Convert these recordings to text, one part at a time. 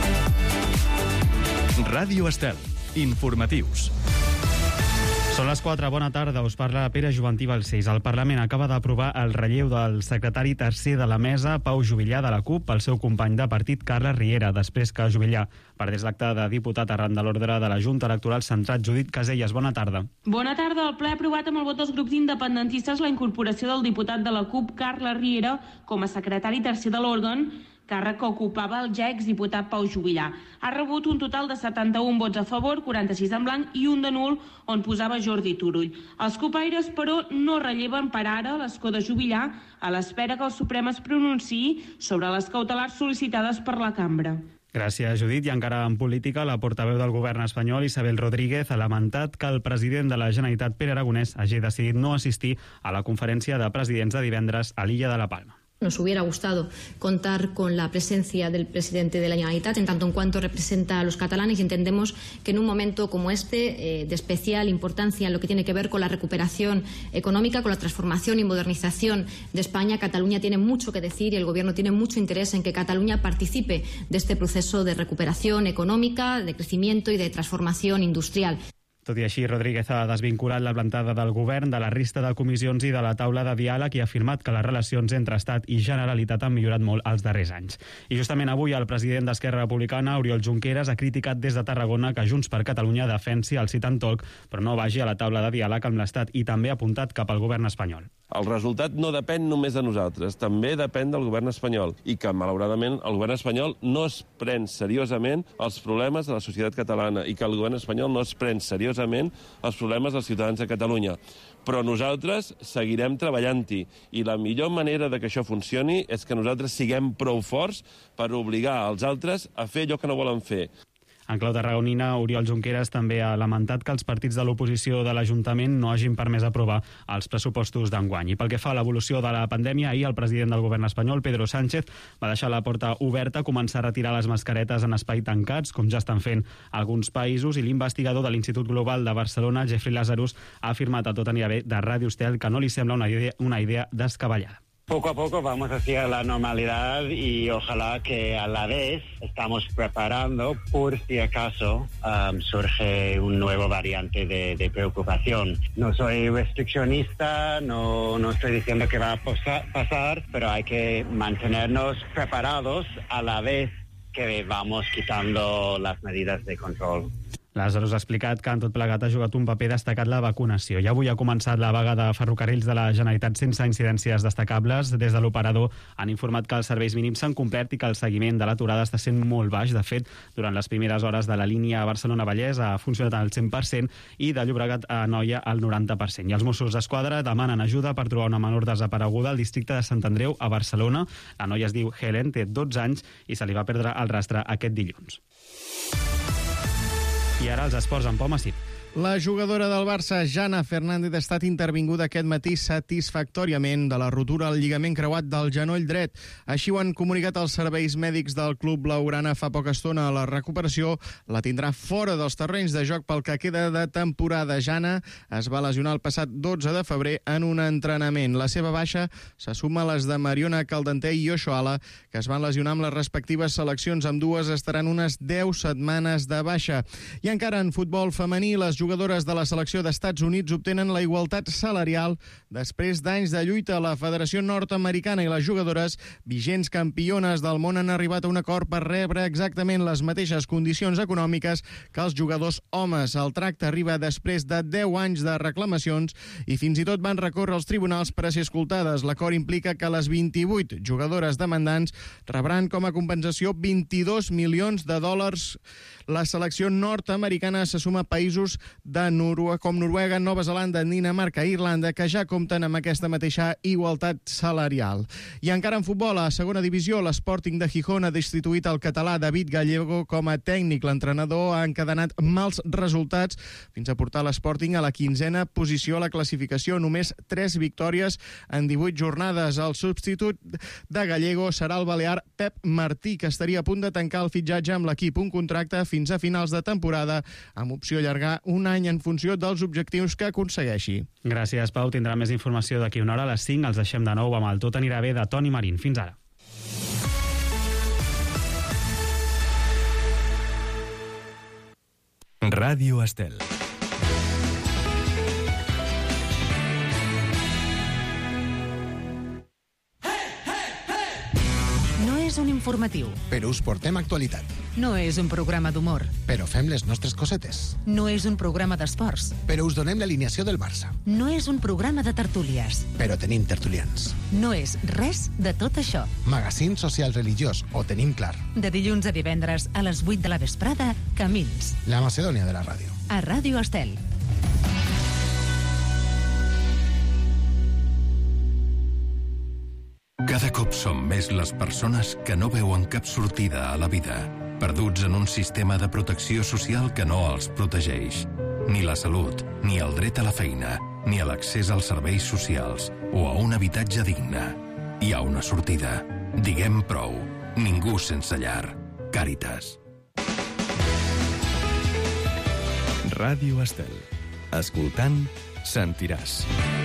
Ràdio Estel. Informatius. Són les 4, bona tarda, us parla Pere Juventí Balcells. El Parlament acaba d'aprovar el relleu del secretari tercer de la mesa, Pau Juvillà, de la CUP, pel seu company de partit, Carles Riera, després que Juvillà perdés l'acte de diputat arran de l'ordre de la Junta Electoral centrat. Judit Caselles, bona tarda. Bona tarda. El ple ha aprovat amb el vot dels grups independentistes la incorporació del diputat de la CUP, Carles Riera, com a secretari tercer de l'òrgan, càrrec que ocupava el ja exdiputat Pau Juvillà. Ha rebut un total de 71 vots a favor, 46 en blanc i un de nul, on posava Jordi Turull. Els cupaires, però, no relleven per ara l'escó de Juvillà a l'espera que el Suprem es pronunciï sobre les cautelars sol·licitades per la cambra. Gràcies, Judit. I encara en política, la portaveu del govern espanyol, Isabel Rodríguez, ha lamentat que el president de la Generalitat, Pere Aragonès, hagi decidit no assistir a la conferència de presidents de divendres a l'illa de la Palma. Nos hubiera gustado contar con la presencia del presidente de la Generalitat, en tanto en cuanto representa a los catalanes, y entendemos que en un momento como este, de especial importancia en lo que tiene que ver con la recuperación económica, con la transformación y modernización de España, Cataluña tiene mucho que decir y el Gobierno tiene mucho interés en que Cataluña participe de este proceso de recuperación económica, de crecimiento y de transformación industrial. Tot i així, Rodríguez ha desvinculat la plantada del govern de la resta de comissions i de la taula de diàleg i ha afirmat que les relacions entre Estat i Generalitat han millorat molt els darrers anys. I justament avui el president d'Esquerra Republicana, Oriol Junqueras, ha criticat des de Tarragona que Junts per Catalunya defensi el sit and talk, però no vagi a la taula de diàleg amb l'Estat, i també ha apuntat cap al govern espanyol. El resultat no depèn només de nosaltres, també depèn del govern espanyol, i que, malauradament, el govern espanyol no es pren seriosament els problemes de la societat catalana i que el govern espanyol no es pren seriosament els problemes dels ciutadans de Catalunya. Però nosaltres seguirem treballant-hi, i la millor manera de que això funcioni és que nosaltres siguem prou forts per obligar els altres a fer allò que no volen fer. En clau tarragonina, Oriol Junqueras també ha lamentat que els partits de l'oposició de l'Ajuntament no hagin permès aprovar els pressupostos d'enguany. I pel que fa a l'evolució de la pandèmia, ahir el president del govern espanyol, Pedro Sánchez, va deixar la porta oberta a començar a retirar les mascaretes en espai tancats, com ja estan fent alguns països, i l'investigador de l'Institut Global de Barcelona, Jeffrey Lazarus, ha afirmat a Tot anirà bé de Ràdio Estel que no li sembla una idea descabellada. Poco a poco vamos hacia la normalidad y ojalá que a la vez estamos preparando por si acaso surge un nuevo variante de preocupación. No soy restriccionista, no estoy diciendo que va a pasar, pero hay que mantenernos preparados a la vez que vamos quitando las medidas de control. Lazarus ha explicat que en tot plegat ha jugat un paper destacat la vacunació. I avui ha començat la vaga de ferrocarrils de la Generalitat sense incidències destacables. Des de l'operador han informat que els serveis mínims s'han complert i que el seguiment de l'aturada està sent molt baix. De fet, durant les primeres hores de la línia Barcelona-Vallès ha funcionat al 100% i de Llobregat a Anoia al 90%. I els Mossos d'Esquadra demanen ajuda per trobar una menor desapareguda al districte de Sant Andreu, a Barcelona. La noia es diu Helen, té 12 anys i se li va perdre el rastre aquest dilluns. I ara els esports amb Pau Massip. La jugadora del Barça, Jana Fernández, ha estat intervinguda aquest matí satisfactòriament de la rotura al lligament creuat del genoll dret. Així ho han comunicat els serveis mèdics del club blaugrana fa poca estona. La recuperació la tindrà fora dels terrenys de joc pel que queda de temporada. Jana es va lesionar el passat 12 de febrer en un entrenament. La seva baixa se suma a les de Mariona Caldenté i Oshoala, que es van lesionar amb les respectives seleccions. Ambdues estaran unes 10 setmanes de baixa. I encara en futbol femení, les jugadores de la selecció d'Estats Units obtenen la igualtat salarial després d'anys de lluita. La Federació Nord-Americana i les jugadores, vigents campiones del món, han arribat a un acord per rebre exactament les mateixes condicions econòmiques que els jugadors homes. El tracte arriba després de 10 anys de reclamacions i fins i tot van recórrer als tribunals per a ser escoltades. L'acord implica que les 28 jugadores demandants rebran com a compensació $22 milions. La selecció nord-americana se suma a països com Noruega, Nova Zelanda, Dinamarca i Irlanda, que ja compten amb aquesta mateixa igualtat salarial. I encara en futbol, a segona divisió, l'Sporting de Gijón ha destituït el català David Gallego com a tècnic. L'entrenador ha encadenat mals resultats fins a portar l'Sporting a la 15a posició a la classificació, només 3 victòries en 18 jornades. El substitut de Gallego serà el balear Pep Martí, que estaria a punt de tancar el fitxatge amb l'equip, un contracte fins a finals de temporada, amb opció a allargar un any en funció dels objectius que aconsegueixi. Gràcies, Pau. Tindrà més informació d'aquí una hora. A les 5 els deixem de nou amb el Tot anirà bé de Toni Marín. Fins ara. Ràdio Estel. No és un informatiu. Però us portem actualitat. No és un programa d'humor. Però fem les nostres cosetes. No és un programa d'esports. Però us donem l'alineació del Barça. No és un programa de tertúlies. Però tenim tertulians. No és res de tot això. Magazín social religiós, ho tenim clar. De dilluns a divendres a les 8 de la vesprada, Camins. La Macedònia de la ràdio. A Ràdio Estel. Cada cop som més les persones que no veuen cap sortida a la vida, perduts en un sistema de protecció social que no els protegeix. Ni la salut, ni el dret a la feina, ni a l'accés als serveis socials o a un habitatge digne. Hi ha una sortida. Diguem prou. Ningú sense llar. Càritas. Ràdio Estel. Escoltant, sentiràs.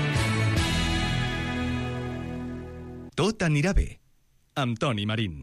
Tot anirà bé, amb Toni Marín.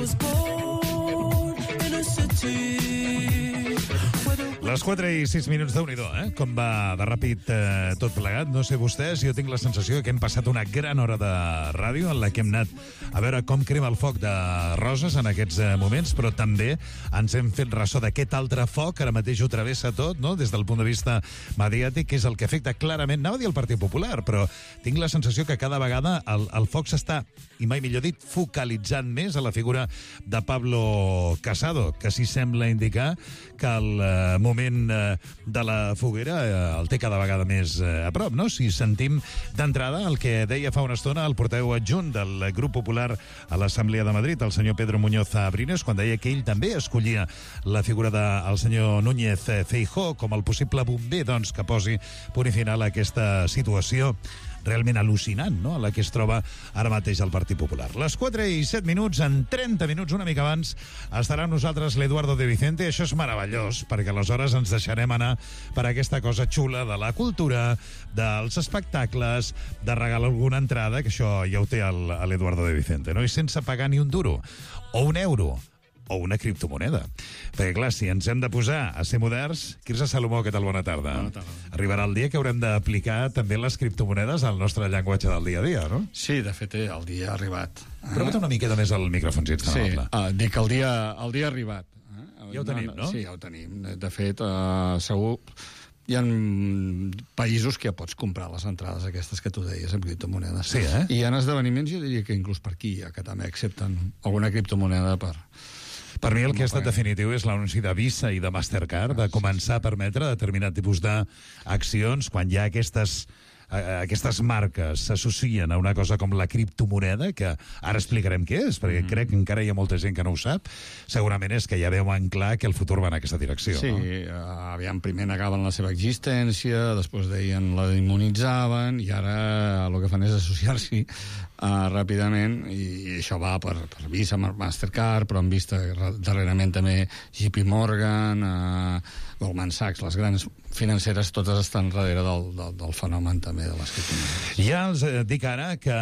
Les 4 i 6 minuts, Déu-n'hi-do, com va de ràpid tot plegat. No sé vostès, jo tinc la sensació que hem passat una gran hora de ràdio en la que hem anat a veure com crema el foc de Roses en aquests moments, però també ens hem fet ressò d'aquest altre foc que ara mateix ho travessa tot, no? Des del punt de vista mediàtic, que és el que afecta clarament, anava a dir el Partit Popular, però tinc la sensació que cada vegada el foc s'està, i mai millor dit, focalitzant més a la figura de Pablo Casado, que sí sembla indicar que el moment de la foguera el té cada vegada més a prop, no? Si sentim d'entrada el que deia fa una estona el portaveu adjunt del Grup Popular a l'Assemblea de Madrid, el senyor Pedro Muñoz Brines, quan deia que ell també escollia la figura del senyor Núñez Feijóo com el possible bomber, doncs, que posi punt i final a aquesta situació realment al·lucinant, no?, a la que es troba ara mateix el Partit Popular. Les 4 i 7 minuts, en 30 minuts, una mica abans, estarà amb nosaltres l'Eduardo de Vicente. Això és meravellós, perquè aleshores ens deixarem anar per aquesta cosa xula de la cultura, dels espectacles, de regalar alguna entrada, que això ja ho té l'Eduardo de Vicente, no?, i sense pagar ni un duro, o un euro, o una criptomoneda. Perquè, clar, si ens hem de posar a ser moderns... Quirze Salomó, què tal? Bona tarda. Bona tarda. Arribarà el dia que haurem d'aplicar també les criptomonedes al nostre llenguatge del dia a dia, no? Sí, de fet, el dia ha arribat. Apropa't una miqueta més al micròfon, si ets tan amable. Sí, dic que el dia ha arribat. Ja ho tenim, no? Sí, ja ho tenim. De fet, segur... Hi ha països que ja pots comprar les entrades aquestes que tu deies amb criptomonedes. Sí, I hi ha esdeveniments, jo diria que inclús per aquí, que també accepten alguna criptomoneda per... Per mi el que ha estat definitiu és l'anunci de Visa i de Mastercard de començar a permetre determinat tipus d'accions quan hi ha aquestes marques s'associen a una cosa com la criptomoneda, que ara explicarem què és, perquè crec que encara hi ha molta gent que no ho sap. Segurament és que ja veuen clar que el futur va en aquesta direcció. Sí, no? Aviam, primer negaven la seva existència, després deien la immunitzaven, i ara el que fan és associar-s'hi ràpidament, i això va per Visa, Mastercard, però hem vist darrerament també JP Morgan, Goldman Sachs, les grans financeres, totes estan darrere del fenomen també de les criptomonedes. Ja els dic ara que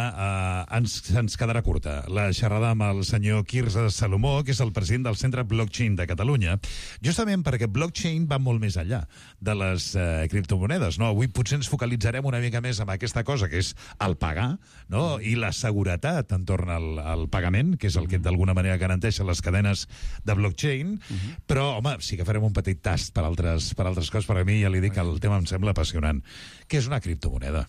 ens quedarà curta la xerrada amb el senyor Quirze Salomó, que és el president del Centre Blockchain de Catalunya, justament perquè blockchain va molt més enllà de les criptomonedes, no? Avui potser ens focalitzarem una mica més en aquesta cosa, que és el pagar, no?, i la seguretat entorn al pagament, que és el que d'alguna manera garanteixen les cadenes de blockchain, però, home, sí que farem un petit tast per altres coses. Per a mi, ja li dic que el tema em sembla apassionant. Què és una criptomoneda?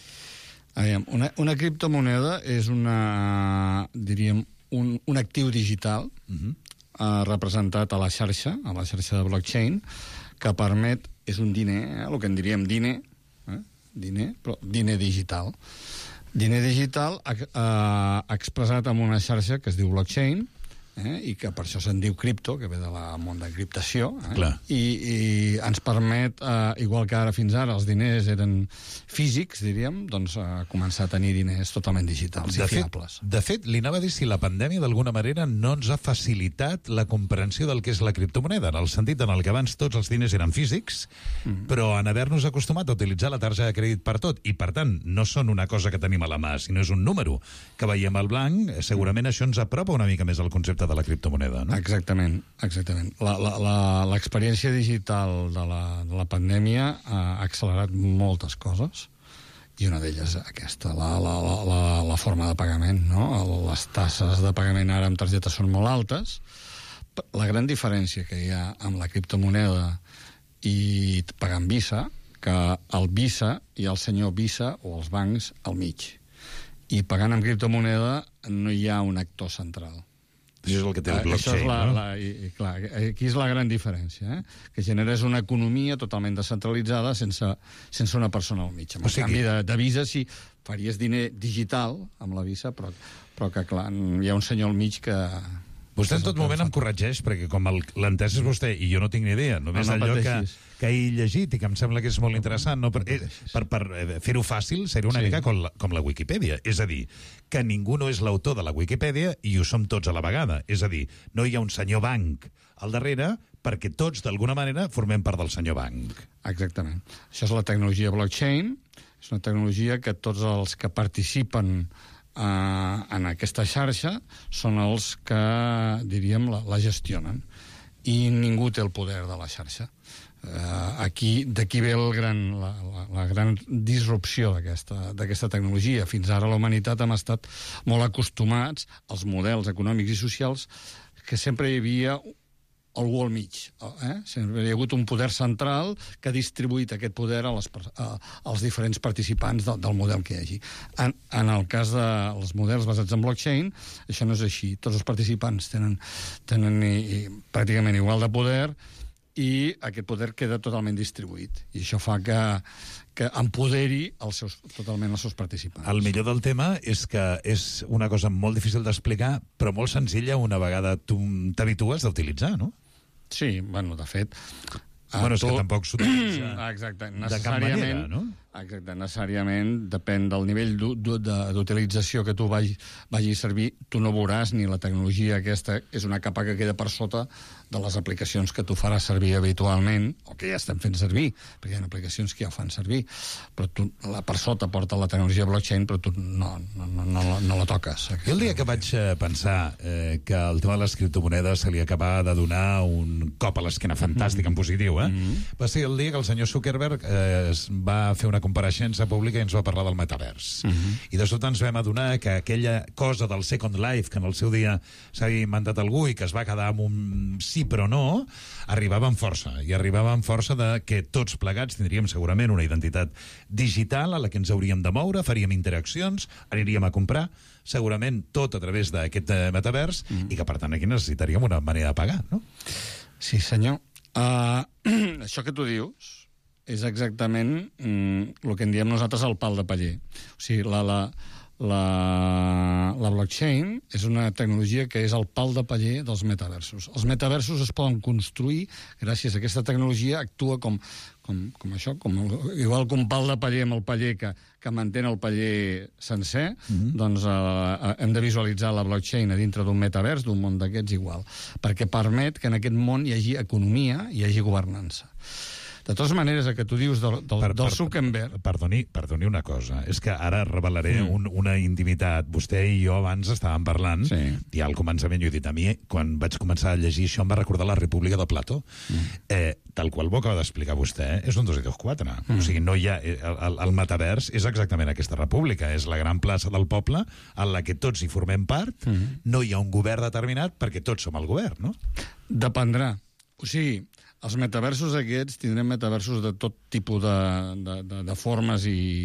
Una criptomoneda és diríem, un actiu digital representat a la xarxa de blockchain, que permet, és un diner, el que en diríem diner, però diner digital. Diner digital expressat en una xarxa que es diu blockchain, i que per això se'n diu cripto, que ve del món d'encriptació, i ens permet, igual que ara fins ara els diners eren físics, diríem, doncs començar a tenir diners totalment digitals i fiables. De fet, li anava a dir si la pandèmia d'alguna manera no ens ha facilitat la comprensió del que és la criptomoneda, en el sentit en el que abans tots els diners eren físics, però en haver-nos acostumat a utilitzar la targeta de crèdit per tot, i per tant no són una cosa que tenim a la mà, sinó és un número que veiem al blanc, segurament això ens apropa una mica més al concepte de la criptomoneda, no? Exactament. L'experiència digital de la pandèmia ha accelerat moltes coses, i una d'elles aquesta, la forma de pagament, no? Les taxes de pagament ara amb targeta són molt altes. La gran diferència que hi ha amb la criptomoneda i pagar amb Visa, que el Visa i el senyor Visa o els bancs al mig. I pagant amb criptomoneda no hi ha un actor central. Això és el que té el blockchain, no? Clar, aquí és la gran diferència, que generes una economia totalment descentralitzada sense una persona al mig. En canvi de Visa sí faries diner digital amb la Visa, però que clar, hi ha un senyor al mig que... Vostè en tot moment em corregeix, perquè com l'entès és vostè, i jo no tinc ni idea, només allò que he llegit i que em sembla que és molt interessant, no? Per fer-ho fàcil seria una mica com la Wikipedia. És a dir, que ningú no és l'autor de la Wikipedia i ho som tots a la vegada. És a dir, no hi ha un senyor banc al darrere perquè tots, d'alguna manera, formem part del senyor banc. Exactament. Això és la tecnologia blockchain. És una tecnologia que tots els que participen en aquesta xarxa són els que, diríem, la gestionen. I ningú té el poder de la xarxa. D'aquí ve la gran disrupció d'aquesta tecnologia. Fins ara la humanitat hem estat molt acostumats als models econòmics i socials que sempre hi havia algú al mig. Sempre hi ha hagut un poder central que ha distribuït aquest poder als diferents participants del model que hi hagi. En el cas dels models basats en blockchain, això no és així. Tots els participants tenen pràcticament igual de poder i aquest poder queda totalment distribuït. I això fa que empoderi totalment els seus participants. El millor del tema és que és una cosa molt difícil d'explicar, però molt senzilla una vegada tu t'habitues a utilitzar, no? Sí, bueno, de fet... És que tampoc s'utilitza de cap manera, no? Exacte, necessàriament depèn del nivell d'utilització que tu vagi a servir. Tu no veuràs ni la tecnologia aquesta, és una capa que queda per sota de les aplicacions que tu faràs servir habitualment, o que ja estem fent servir, perquè hi ha aplicacions que ja ho fan servir, però tu per sota porta la tecnologia blockchain, però tu no la toques. Jo el dia que vaig pensar que el tema de les criptomonedes se li acabava de donar un cop a l'esquena fantàstic, en positiu, va ser el dia que el senyor Zuckerberg va fer una compareixença pública i ens va parlar del metavers. I de sobte ens vam adonar que aquella cosa del Second Life, que en el seu dia s'havia inventat algú i que es va quedar amb un sí però no, arribava amb força. I arribava amb força de que tots plegats tindríem segurament una identitat digital a la que ens hauríem de moure, faríem interaccions, aniríem a comprar, segurament tot a través d'aquest metavers, i que per tant aquí necessitaríem una manera de pagar, no? Sí, senyor. Això que tu dius és exactament el que en diem nosaltres el pal de paller. O sigui, la blockchain és una tecnologia que és el pal de paller dels metaversos. Els metaversos es poden construir gràcies a aquesta tecnologia, actua com això, igual que un pal de paller amb el paller que mantén el paller sencer, doncs hem de visualitzar la blockchain a dintre d'un metavers, d'un món d'aquests igual, perquè permet que en aquest món hi hagi economia, hi hagi governança. De totes maneres, el que tu dius del Zuckerberg... Perdoni una cosa. És que ara revelaré una intimitat. Vostè i jo abans estàvem parlant, i al començament jo he dit, a mi, quan vaig començar a llegir això, em va recordar la República de Plató. Tal qual ho acaba d'explicar vostè, és un 2 i 2 4. O sigui, no hi ha... El metavers és exactament aquesta república. És la gran plaça del poble en la que tots hi formem part. No hi ha un govern determinat perquè tots som el govern, no? Dependrà. O sigui... Els metaversos aquests tindrem metaversos de tot tipus de formes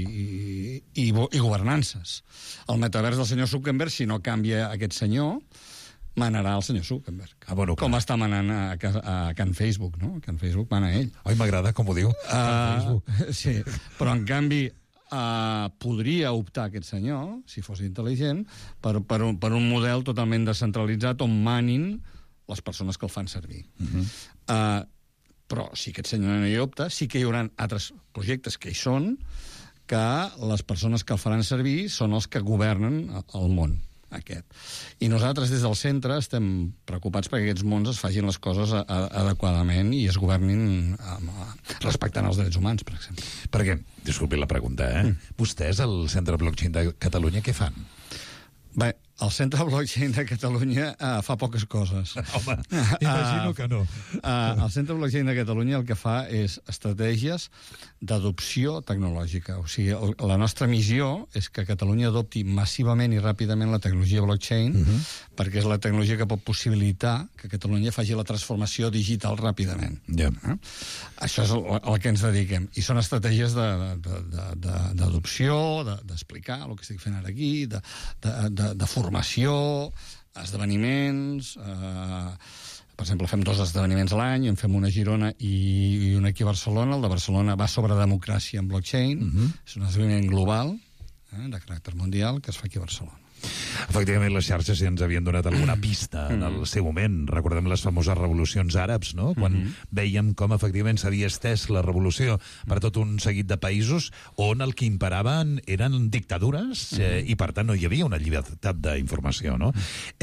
i governances. El metavers del senyor Zuckerberg, si no canvia aquest senyor, manarà el senyor Zuckerberg. Com està manant a Can Facebook, no? A Can Facebook mana ell. Oi, m'agrada com ho diu. Sí, però en canvi podria optar aquest senyor, si fos intel·ligent, per un model totalment descentralitzat on manin les persones que el fan servir. Però si aquest senyor no hi opta, sí que hi haurà altres projectes que hi són, que les persones que el faran servir són els que governen el món aquest. I nosaltres des del centre estem preocupats perquè aquests mons es facin les coses adequadament i es governin respectant els drets humans, per exemple. Perquè, disculpi la pregunta, vostès, al Centre Blockchain de Catalunya, què fan? Bé, El Centre Blockchain de Catalunya fa poques coses. Home, imagino que no. El Centre Blockchain de Catalunya el que fa és estratègies d'adopció tecnològica. O sigui, la nostra missió és que Catalunya adopti massivament i ràpidament la tecnologia blockchain, perquè és la tecnologia que pot possibilitar que Catalunya faci la transformació digital ràpidament. Això és el que ens dediquem. I són estratègies d'adopció, d'explicar el que estic fent ara aquí, de formació, esdeveniments... Per exemple, fem 2 esdeveniments a l'any, en fem una a Girona i una aquí a Barcelona. El de Barcelona va sobre democràcia en blockchain. És un esdeveniment global, de caràcter mundial, que es fa aquí a Barcelona. Efectivament, les xarxes ja ens havien donat alguna pista en el seu moment. Recordem les famoses revolucions àrabs, no? Quan veiem com efectivament s'havia estès la revolució per tot un seguit de països on el que imperaven eren dictadures i, per tant, no hi havia una llibertat d'informació, no?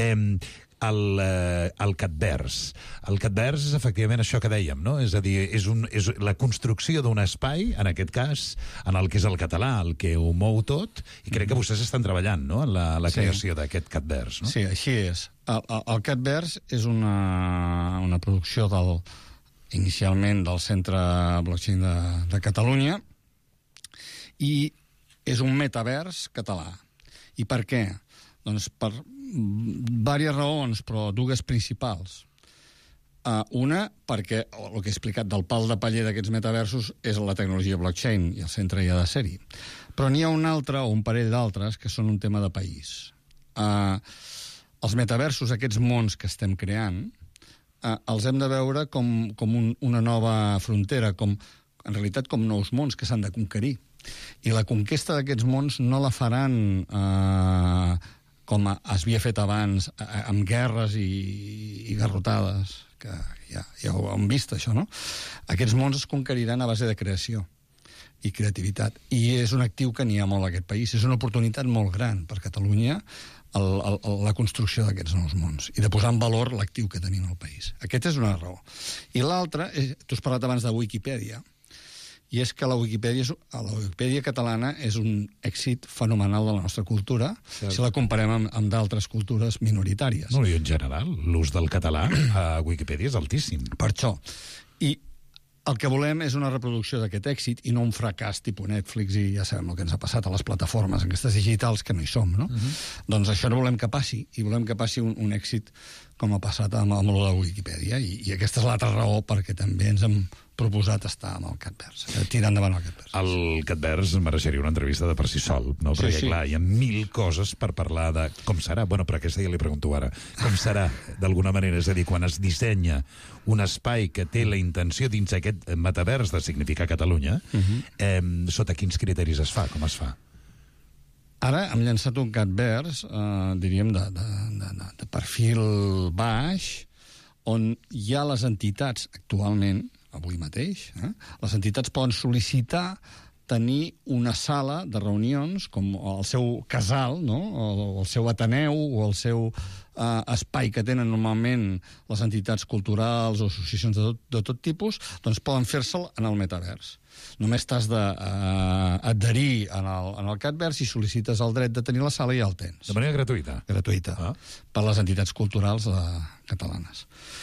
El Catverse. El Catverse és efectivament això que dèiem, no? És a dir, és la construcció d'un espai, en aquest cas, en el que és el català, el que ho mou tot, i crec que vostès estan treballant, no?, en la creació d'aquest Catverse, no? Sí, així és. El Catverse és una producció inicialment del Centre Blockchain de Catalunya i és un metavers català. I per què? Doncs per diverses raons, però 2 principals. Una, perquè el que he explicat del pal de paller d'aquests metaversos és la tecnologia blockchain, i el centre hi ha de ser-hi. Però n'hi ha un altre, o un parell d'altres, que són un tema de país. Els metaversos, aquests mons que estem creant, els hem de veure com una nova frontera, en realitat com nous mons que s'han de conquerir. I la conquesta d'aquests mons no la faran com es havia fet abans, amb guerres i garrotades, que ja ho hem vist, això, no? Aquests mons es conqueriran a base de creació i creativitat. I és un actiu que n'hi ha molt a aquest país. És una oportunitat molt gran per Catalunya la construcció d'aquests nous mons i de posar en valor l'actiu que tenim al país. Aquesta és una raó. I l'altra, tu has parlat abans de Wikipedia, i és que la Wikipedia catalana és un èxit fenomenal de la nostra cultura, si la comparem amb d'altres cultures minoritàries. No, i en general, l'ús del català a Wikipedia és altíssim. Per això. I el que volem és una reproducció d'aquest èxit i no un fracàs tipus Netflix, i ja sabem el que ens ha passat a les plataformes aquestes digitals que no hi som, no? Doncs això no volem que passi, i volem que passi un èxit com ha passat amb el de Wikipedia, i aquesta és l'altra raó perquè també ens hem proposat estar amb el Catverse, tirar endavant el Catverse. El Catverse mereixeria una entrevista de per si sol, no? Perquè, clar, hi ha 1000 coses per parlar de com serà. Bueno, però aquesta ja li pregunto ara. Com serà, d'alguna manera? És a dir, quan es dissenya un espai que té la intenció dins aquest metavers de significar Catalunya, sota quins criteris es fa? Com es fa? Ara hem llançat un Catverse, diríem, de perfil baix, on hi ha les entitats actualment, avui mateix, les entitats poden sol·licitar tenir una sala de reunions, com el seu casal, no? O el seu ateneu, o el seu espai que tenen normalment les entitats culturals o associacions de tot tipus, doncs poden fer-se'l en el metavers. Només t'has d'adherir en el Catverse i sol·licites el dret de tenir la sala i ja el tens. De manera gratuïta? Gratuïta, per les entitats culturals catalanes.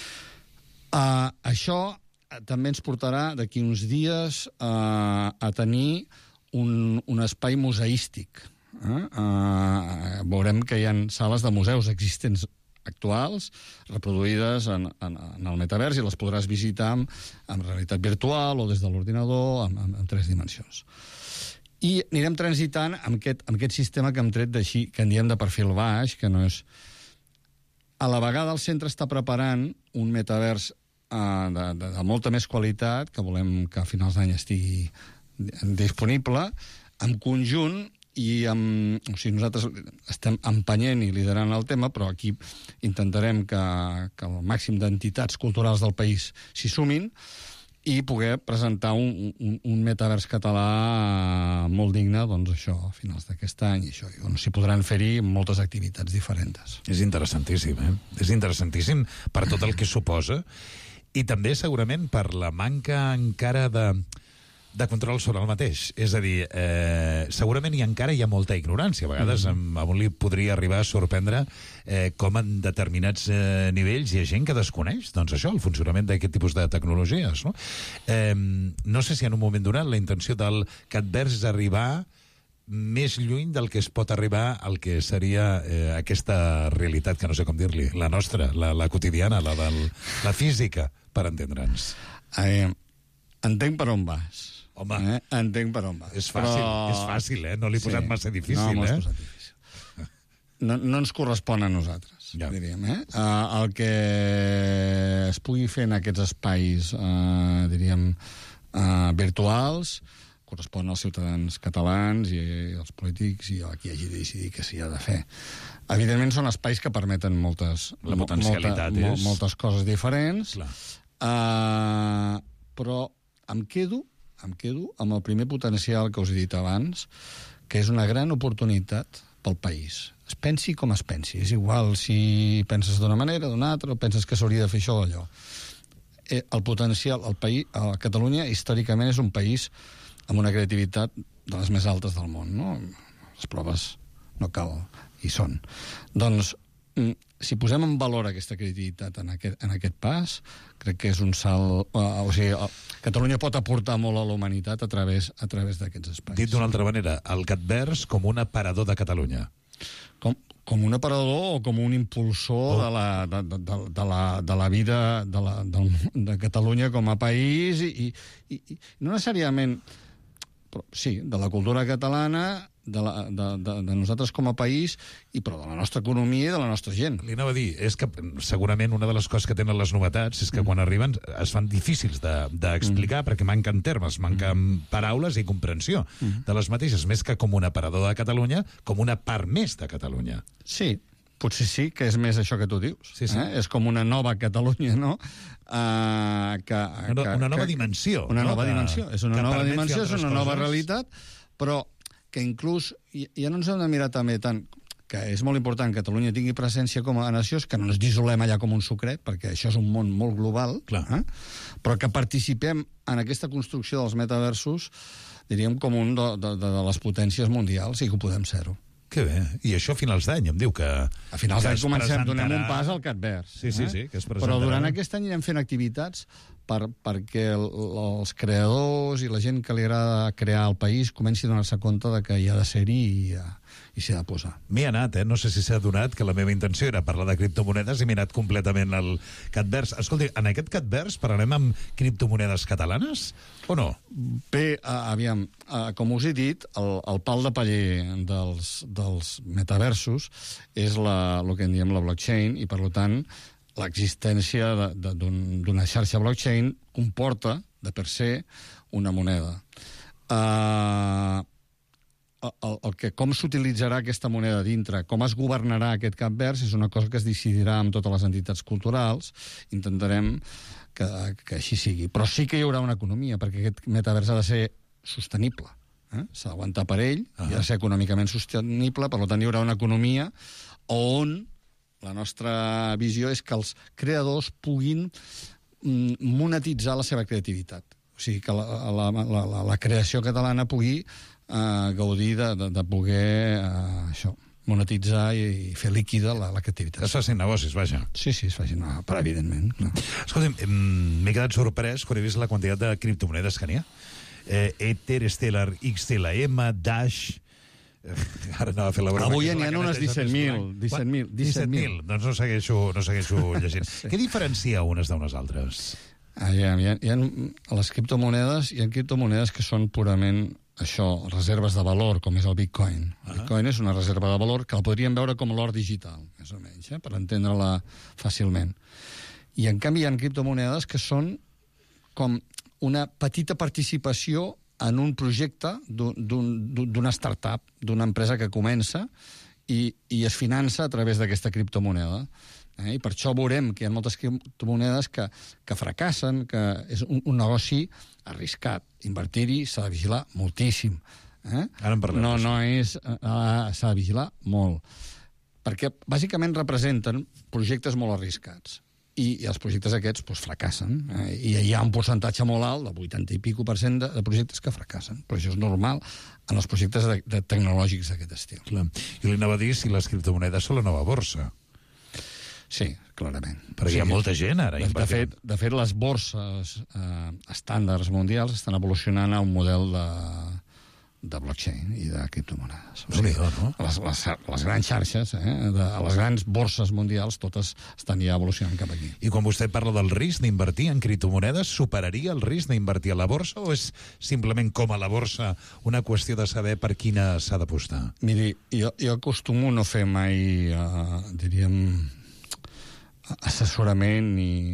Això també ens portarà d'aquí uns dies a tenir un espai museístic. Veurem que hi ha sales de museus existents actuals, reproduïdes en el metavers, i les podràs visitar en realitat virtual o des de l'ordinador, en 3 dimensions. I anirem transitant amb aquest sistema que hem tret d'així, que en diem de perfil baix, que no és... A la vegada el centre està preparant un metavers de molta més qualitat, que volem que a finals d'any estigui disponible, en conjunt, o sigui, nosaltres estem empenyent i liderant el tema, però aquí intentarem que el màxim d'entitats culturals del país s'hi sumin i poder presentar un metavers català molt digne, doncs això, a finals d'aquest any, i això, on s'hi podran fer-hi moltes activitats diferents. És interessantíssim, És interessantíssim per tot el que suposa, i també segurament per la manca encara de control sobre el mateix. És a dir, segurament encara hi ha molta ignorància. A vegades a un li podria arribar a sorprendre com en determinats nivells hi ha gent que desconeix, doncs això, el funcionament d'aquest tipus de tecnologies. No? No sé si en un moment donat la intenció del Catverse és arribar més lluny del que es pot arribar al que seria aquesta realitat, que no sé com dir-li, la nostra, la quotidiana, la física, per entendre'ns. Entenc per on vas. Home, entenc per on vas. És fàcil, no l'he posat massa difícil. No, m'ho has posat difícil. No ens correspon a nosaltres, diríem. El que es pugui fer en aquests espais, diríem, virtuals, correspon als ciutadans catalans i als polítics i a qui hagi de decidir què s'hi ha de fer. Evidentment són espais que permeten moltes coses diferents, però em quedo amb el primer potencial que us he dit abans, que és una gran oportunitat pel país. Es pensi com es pensi. És igual si penses d'una manera, d'una altra, o penses que s'hauria de fer això o allò. El potencial, el país, Catalunya, històricament, és un país amb una creativitat de les més altes del món, no? Les proves no cal, hi són. Doncs, si posem en valor aquesta creativitat en aquest pas, crec que és un salt... O sigui, Catalunya pot aportar molt a la humanitat a través d'aquests espais. Dit d'una altra manera, el Catverse com un aparador de Catalunya. Com un aparador o com un impulsor de la vida de Catalunya com a país i no necessàriament... Però, sí, de la cultura catalana, de nosaltres com a país, però de la nostra economia i de la nostra gent. Li anava a dir, és que segurament una de les coses que tenen les novetats és que quan arriben es fan difícils d'explicar perquè manquen termes, manquen paraules i comprensió de les mateixes, més que com un aparador de Catalunya, com una part més de Catalunya. Sí, potser sí que és més això que tu dius. Sí. És com una nova Catalunya, no? Una nova dimensió. Una nova dimensió. És una nova dimensió, és una nova realitat, però que inclús, ja no ens hem de mirar també tant, que és molt important que Catalunya tingui presència com a nació, que no ens dissolem allà com un sucret, perquè això és un món molt global, però que participem en aquesta construcció dels metaversos, diríem, com un de les potències mundials, i que ho podem ser-ho. Que bé. I això a finals d'any, em diu que... A finals d'any donem un pas al Catverse. Sí, que es presentarà. Però durant aquest any anirem fent activitats perquè els creadors i la gent que li agrada crear el país comenci a donar-se compte de que hi ha de ser-hi i s'hi ha de posar. M'hi ha anat, no sé si s'ha adonat que la meva intenció era parlar de criptomonedes i m'he anat completament al Catverse. Escolti, en aquest Catverse parlarem amb criptomonedes catalanes o no? Bé, aviam, com us he dit, el pal de paller dels metaversos és el que en diem la blockchain i, per tant, l'existència d'una xarxa blockchain comporta, de per se, una moneda. Com s'utilitzarà aquesta moneda dintre, com es governarà aquest Catverse, és una cosa que es decidirà amb totes les entitats culturals. Intentarem que així sigui. Però sí que hi haurà una economia, perquè aquest metaverse ha de ser sostenible. S'ha d'aguantar per ell, i ha de ser econòmicament sostenible, per tant hi haurà una economia on la nostra visió és que els creadors puguin monetitzar la seva creativitat. O sigui, que la creació catalana pugui gaudir de poder monetitzar i fer líquida la creativitat. Que es facin negocis, vaja. Sí, es facin, però evidentment. Escolta'm, m'he quedat sorprès quan he vist la quantitat de criptomonedes que n'hi ha. Ether, Stellar, XTLM, Dash... Ara anava a fer la broma. Avui n'hi ha unes 17.000. 17.000. Doncs no segueixo llegint. Què diferencia unes d'unes altres? Hi ha les criptomonedes, hi ha criptomonedes que són purament això, reserves de valor, com és el Bitcoin. El Bitcoin és una reserva de valor que la podríem veure com l'or digital, més o menys, per entendre-la fàcilment. I, en canvi, hi ha criptomonedes que són com una petita participació en un projecte d'una startup, d'una empresa que comença i es finança a través d'aquesta criptomoneda. I per això veurem que hi ha moltes criptomonedes que fracassen, que és un negoci arriscat. Invertir-hi s'ha de vigilar moltíssim. Ara en parlem. S'ha de vigilar molt. Perquè, bàsicament, representen projectes molt arriscats. i els projectes aquests fracassen. I hi ha un percentatge molt alt, del 80 i pico% de projectes que fracassen. Però això és normal en els projectes tecnològics d'aquest estil. Clar. I li anava a dir si les criptomonedes són la nova borsa. Sí, clarament. Perquè hi ha molta gent ara invertint. De fet, les borses estàndards mundials estan evolucionant a un model de blockchain i de criptomonedes. O sigui, no? Les grans xarxes, les grans borses mundials, totes estan ja evolucionant cap aquí. I quan vostè parla del risc d'invertir en criptomonedes, superaria el risc d'invertir a la borsa o és simplement com a la borsa una qüestió de saber per quina s'ha d'apostar? Miri, jo acostumo no fer mai, assessorament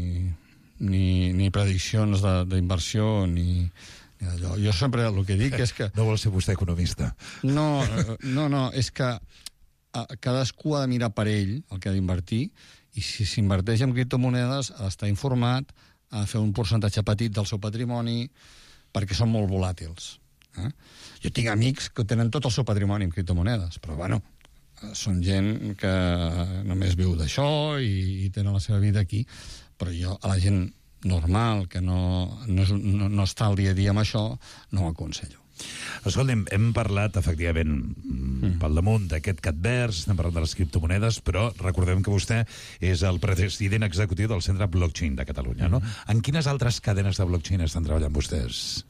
ni prediccions d'inversió ni allò. Jo sempre el que dic és que... No vol ser vostè economista. No, és que cadascú ha de mirar per ell el que ha d'invertir i si s'inverteix en criptomonedes ha d'estar informat, ha de fer un percentatge petit del seu patrimoni perquè són molt volàtils. Jo tinc amics que tenen tot el seu patrimoni en criptomonedes, però són gent que només viu d'això i tenen la seva vida aquí. Però jo, a la gent normal, que no està al dia a dia amb això, no ho aconsello. Escolti'm, hem parlat, efectivament, pel damunt d'aquest catvers, estem parlant de les criptomonedes, però recordem que vostè és el president executiu del Centre Blockchain de Catalunya, no? En quines altres cadenes de blockchain estan treballant vostès?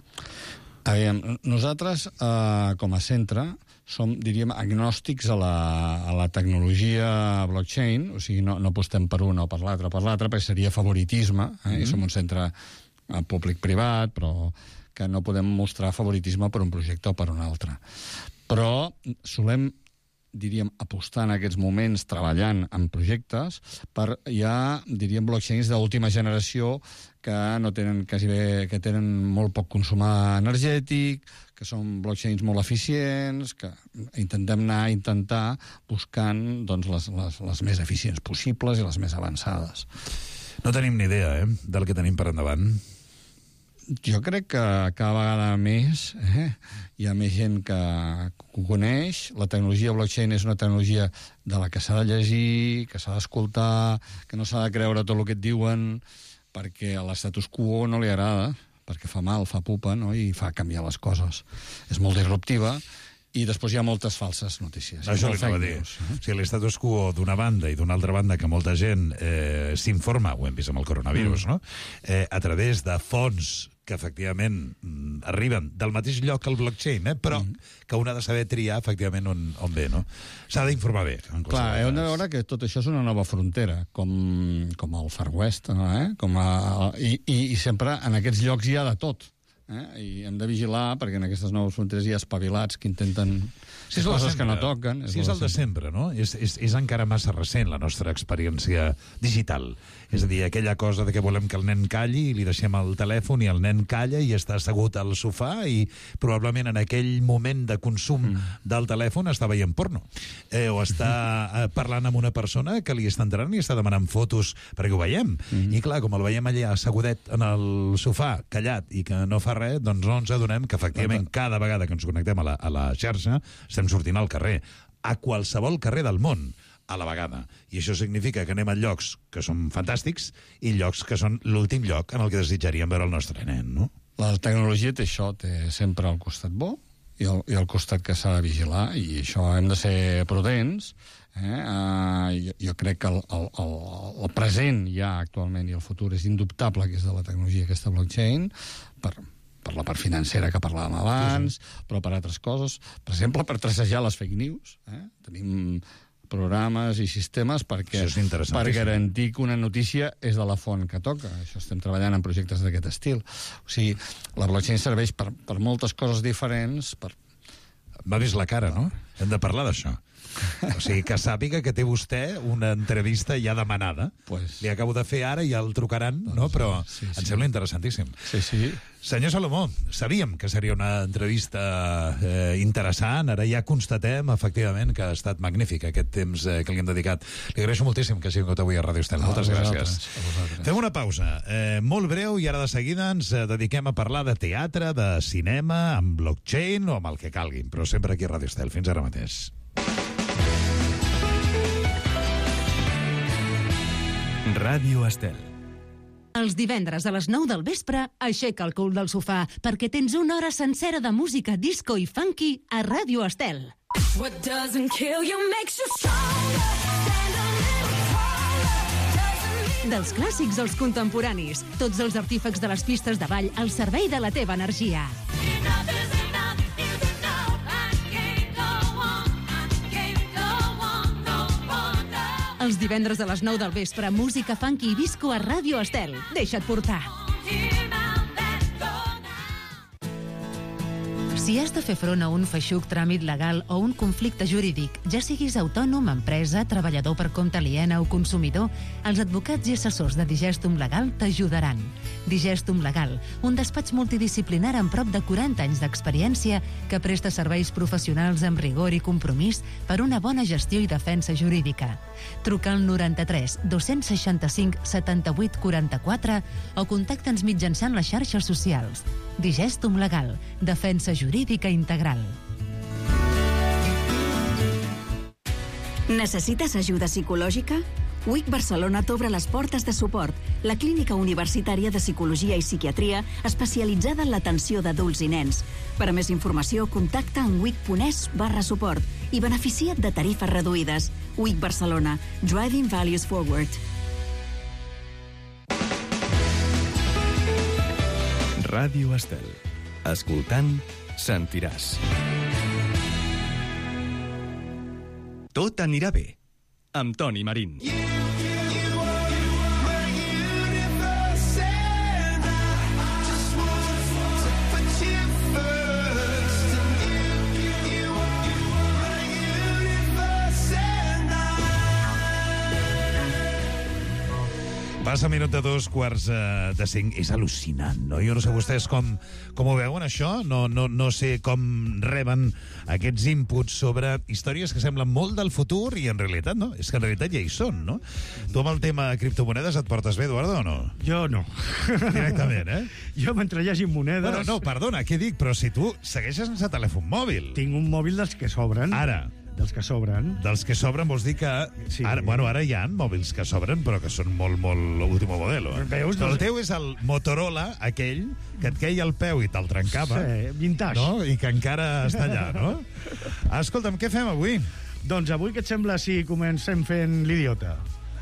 Nosaltres, com a centre, som, diríem, agnòstics a la tecnologia blockchain, o sigui, no apostem per una o per l'altra, perquè seria favoritisme, i som un centre públic-privat, però que no podem mostrar favoritisme per un projecte o per un altre. Però solem, diríem, apostar en aquests moments treballant en projectes per blockchains d'última generació que no tenen que tenen molt poc consum energètic, que són blockchains molt eficients, que intentem anar buscant les més eficients possibles i les més avançades. No tenim ni idea, del que tenim per endavant. Jo crec que cada vegada més hi ha més gent que ho coneix. La tecnologia blockchain és una tecnologia de la que s'ha de llegir, que s'ha d'escoltar, que no s'ha de creure tot el que et diuen, perquè a l'estatus quo no li agrada, perquè fa mal, fa pupa, no? I fa canviar les coses. És molt disruptiva i després hi ha moltes falses notícies. Això li anava a dir. O sigui, l'estatus quo d'una banda i d'una altra banda que molta gent s'informa, ho hem vist amb el coronavirus, no? A través de fonts que efectivament arriben del mateix lloc que el blockchain, però que un ha de saber triar efectivament on ve, no? S'ha d'informar bé. Clar, hem de veure que tot això és una nova frontera, com el Far West, no? I sempre en aquests llocs hi ha de tot. I hem de vigilar perquè en aquestes noves fronteres hi ha espavilats que intenten coses que no toquen. Sí, és el de sempre, no? És encara massa recent la nostra experiència digital. És a dir, aquella cosa de que volem que el nen calli i li deixem el telèfon i el nen calla i està assegut al sofà i probablement en aquell moment de consum del telèfon està veient porno. O està parlant amb una persona que li està entrant i està demanant fotos perquè ho veiem. I clar, com el veiem allà assegudet en el sofà, callat i que no fa res, doncs no ens adonem que efectivament cada vegada que ens connectem a la xarxa estem sortint al carrer, a qualsevol carrer del món a la vegada. I això significa que anem a llocs que són fantàstics i llocs que són l'últim lloc en el que desitjaríem veure el nostre nen, no? La tecnologia té això, té sempre el costat bo i el costat que s'ha de vigilar, i això hem de ser prudents. Jo crec que el present ja actualment i el futur és indubtable, que és de la tecnologia aquesta blockchain, per la part financera que parlàvem abans, però per altres coses. Per exemple, per trassejar les fake news. Tenim programes i sistemes per garantir que una notícia és de la font que toca. Això estem treballant en projectes d'aquest estil. O sigui, la blockchain serveix per moltes coses diferents. M'ha vist la cara, no? Hem de parlar d'això. O sigui, que sàpiga que té vostè una entrevista ja demanada. Li acabo de fer ara i ja el trucaran, no? Però em sembla interessantíssim. Sí. Senyor Salomó, sabíem que seria una entrevista interessant. Ara ja constatem, efectivament, que ha estat magnífic aquest temps que li hem dedicat. Li agraeixo moltíssim que hagi vingut avui a Ràdio Estel. Moltes gràcies. Fem una pausa molt breu i ara de seguida ens dediquem a parlar de teatre, de cinema, amb blockchain o amb el que calgui, però sempre aquí a Ràdio Estel. Fins ara mateix. Ràdio Estel. Els divendres a les 9 del vespre, aixeca el cul del sofà, perquè tens una hora sencera de música disco i funky a Ràdio Estel. What doesn't kill you makes you stronger. Stand a little taller. Dels clàssics als contemporanis, tots els artífecs de les pistes de ball al servei de la teva energia. Els divendres a les 9 del vespre, música funky i disco a Ràdio Estel. Deixa't portar. Si has de fer front a un feixuc tràmit legal o un conflicte jurídic, ja siguis autònom, empresa, treballador per compte aliena o consumidor, els advocats i assessors de Digestum Legal t'ajudaran. Digestum Legal, un despatx multidisciplinar amb prop de 40 anys d'experiència que presta serveis professionals amb rigor i compromís per una bona gestió i defensa jurídica. Truca al 93 265 78 44 o contacta'ns mitjançant les xarxes socials. Digestum Legal, defensa jurídica integral. Necessites ajuda psicològica? WIC Barcelona t'obre les portes de suport, la clínica universitària de psicologia i psiquiatria especialitzada en l'atenció d'adults i nens. Per a més informació, contacta en wic.es/suport i beneficia't de tarifes reduïdes. WIC Barcelona, Driving Values Forward. Ràdio Estel. Escoltant, sentiràs. Tot anirà bé, amb Toni Marín. Passa minut de 2:45. És al·lucinant, no? Jo no sé vostès com ho veuen, això. No sé com reben aquests inputs sobre històries que semblen molt del futur i en realitat no. És que en realitat ja hi són, no? Tu amb el tema criptomonedes et portes bé, Eduardo, o no? Jo no. Directament, eh? Jo mentre hi hagi monedes... Bueno, no, perdona, què dic? Però si tu segueixes sense telèfon mòbil. Tinc un mòbil dels que sobren. Ara. Dels que sobren. Dels que sobren vols dir que... Sí. Ara hi ha mòbils que sobren, però que són molt último modelo. Veus? Però el teu és el Motorola, aquell que et queia al peu i te'l trencava. Sí, vintage. No? I que encara està allà, no? Escolta'm, què fem avui? Doncs avui què et sembla si comencem fent l'idiota?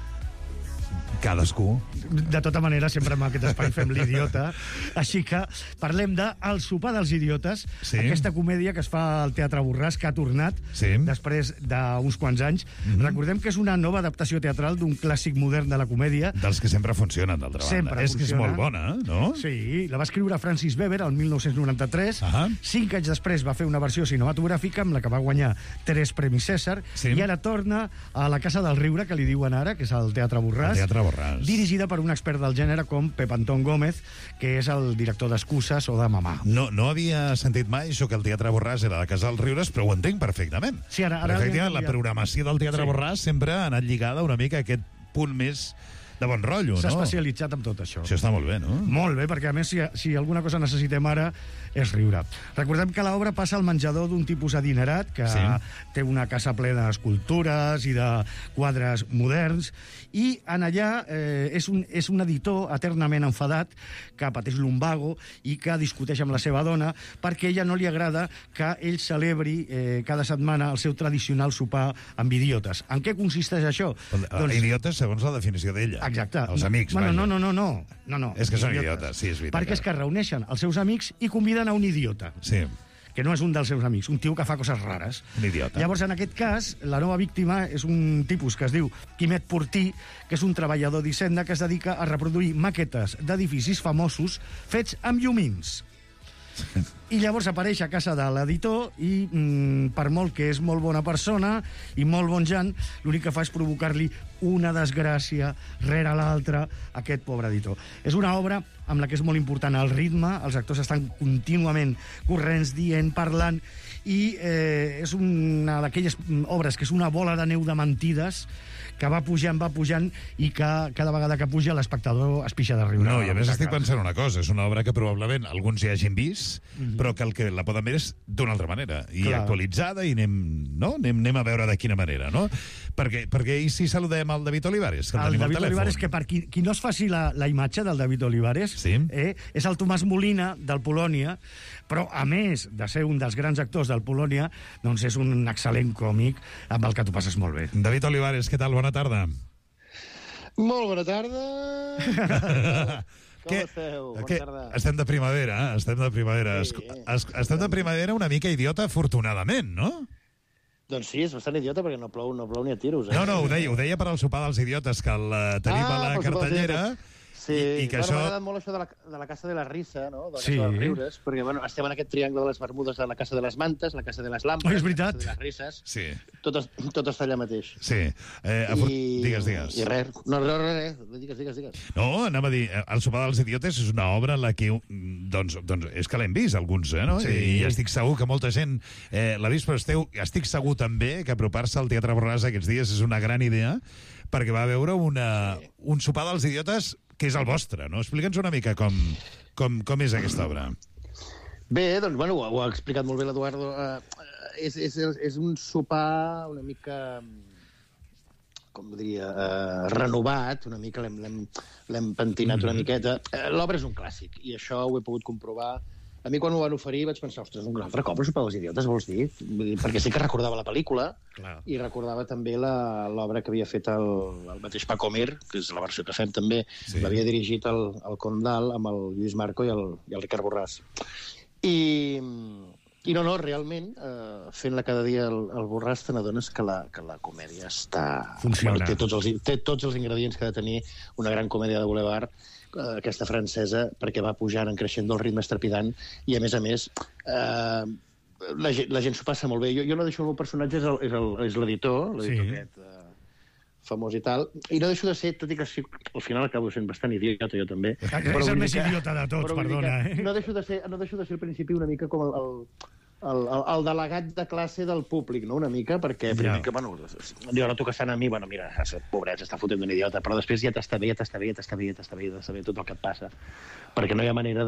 Cadascú. De tota manera, sempre en aquest espai fem l'idiota. Així que parlem de El sopar dels idiotes, sí. Aquesta comèdia que es fa al Teatre Borràs, que ha tornat després d'uns quants anys. Recordem que és una nova adaptació teatral d'un clàssic modern de la comèdia. Dels que sempre funcionen, d'altra banda. Sempre és que és molt bona, no? Sí, la va escriure Francis Weber el 1993. 5 anys després va fer una versió cinematogràfica amb la que va guanyar 3 premis Cèsar, i ara torna a la Casa del Riure, que li diuen ara, que és el Teatre Borràs. Dirigida per un expert del gènere com Pep Antón Gómez, que és el director d'Excuses o de Mamà. No havia sentit mai això que el Teatre Borràs era la Casa dels Riures, però ho entenc perfectament. Sí, ara la programació del Teatre Borràs sempre ha anat lligada una mica a aquest punt més de bon rotllo, no? S'ha especialitzat en tot això. Això està molt bé, no? Molt bé, perquè a més, si alguna cosa necessitem ara és riure. Recordem que l'obra passa al menjador d'un tipus adinerat que té una casa plena d'escultures i de quadres moderns, i en allà és un editor eternament enfadat que pateix lumbago i que discuteix amb la seva dona perquè a ella no li agrada que ell celebri cada setmana el seu tradicional sopar amb idiotes. En què consisteix això? Idiotes segons la definició d'ella. Exacte. Els amics, vaja. No. És que són idiotes, sí, és veritat. Perquè és que reuneixen els seus amics i conviden a un idiota. Sí. Que no és un dels seus amics, un tio que fa coses rares. Un idiota. Llavors, en aquest cas, la nova víctima és un tipus que es diu Quimet Portí, que és un treballador d'Hisenda que es dedica a reproduir maquetes d'edificis famosos fets amb llumins. I llavors apareix a casa de l'editor i, per molt que és molt bona persona i molt bon Jan, l'únic que fa és provocar-li una desgràcia rere l'altra a aquest pobre editor. És una obra amb la que és molt important el ritme, els actors estan contínuament corrents, dient, parlant, i és una d'aquelles obres que és una bola de neu de mentides que va pujant, i que cada vegada que puja l'espectador es pixa de riure. No, i a més estic pensant una cosa, és una obra que probablement alguns ja hagin vist, però que el que la poden veure és d'una altra manera, i actualitzada, i anem a veure de quina manera, no? Perquè i si saludem al David Olivares, que el tenim al telèfon. Olivares, que per qui no es faci la imatge del David Olivares, és el Tomàs Molina del Polònia, però a més de ser un dels grans actors del Polònia, doncs és un excel·lent còmic amb el que tu passes molt bé. David Olivares, què tal? Bona tarda. Molt bona tarda. Com esteu? Bona tarda. Estem de primavera, Estem de primavera una mica idiota, afortunadament, no? Doncs sí, és bastant idiota perquè no plou ni a tiros. No, ho deia per al sopar dels idiotes, que el tenim a la cartellera. Sí, m'ha agradat molt això de la Casa de la Risa, no? De la Casa dels Riures, perquè estem en aquest triangle de les Bermudes, de la Casa de les Mantes, la Casa de les Lampes, és veritat. la Casa de les Risses, sí. Tot està allà mateix. Sí. Digues. I res. No, digues. No, anava a dir, El sopar dels idiotes és una obra en la que, doncs és que l'hem vist, alguns, no? Sí. I estic segur que molta gent l'ha vist, però estic segur també que apropar-se al Teatre Borràs aquests dies és una gran idea, perquè va veure un sopar dels idiotes que és el vostre, no? Explica'ns una mica com és aquesta obra. Bé, doncs, ho ha explicat molt bé l'Eduardo. És un sopar una mica, com diria, renovat, una mica l'hem pentinat una miqueta. L'obra és un clàssic, i això ho he pogut comprovar. A mi, quan ho van oferir, vaig pensar, ostres, un altre cop el sopar dels idiotes, vols dir? Perquè sí que recordava la pel·lícula, i recordava també l'obra que havia fet el mateix Paco Mir, que és la versió que fem també, l'havia dirigit el Condal amb el Lluís Marco i el Ricard Borràs. I no, realment, fent-la cada dia al Borràs, te n'adones que la comèdia funciona. Té tots els ingredients que ha de tenir una gran comèdia de boulevard, aquesta francesa, perquè va pujant en creixent del ritme estrepidant, i a més la gent s'ho passa molt bé. Jo no deixo el meu personatge, és l'editor aquest famós i tal, i no deixo de ser, tot i que al final acabo sent bastant idiota, jo també. És el més idiota de tots, perdona. No deixo de ser al principi una mica com el delegat de classe del públic, no? Una mica, perquè jo noto que estan a mi, mira, pobret, està fotent d'un idiota, però després ja t'està bé tot el que et passa, perquè no hi ha manera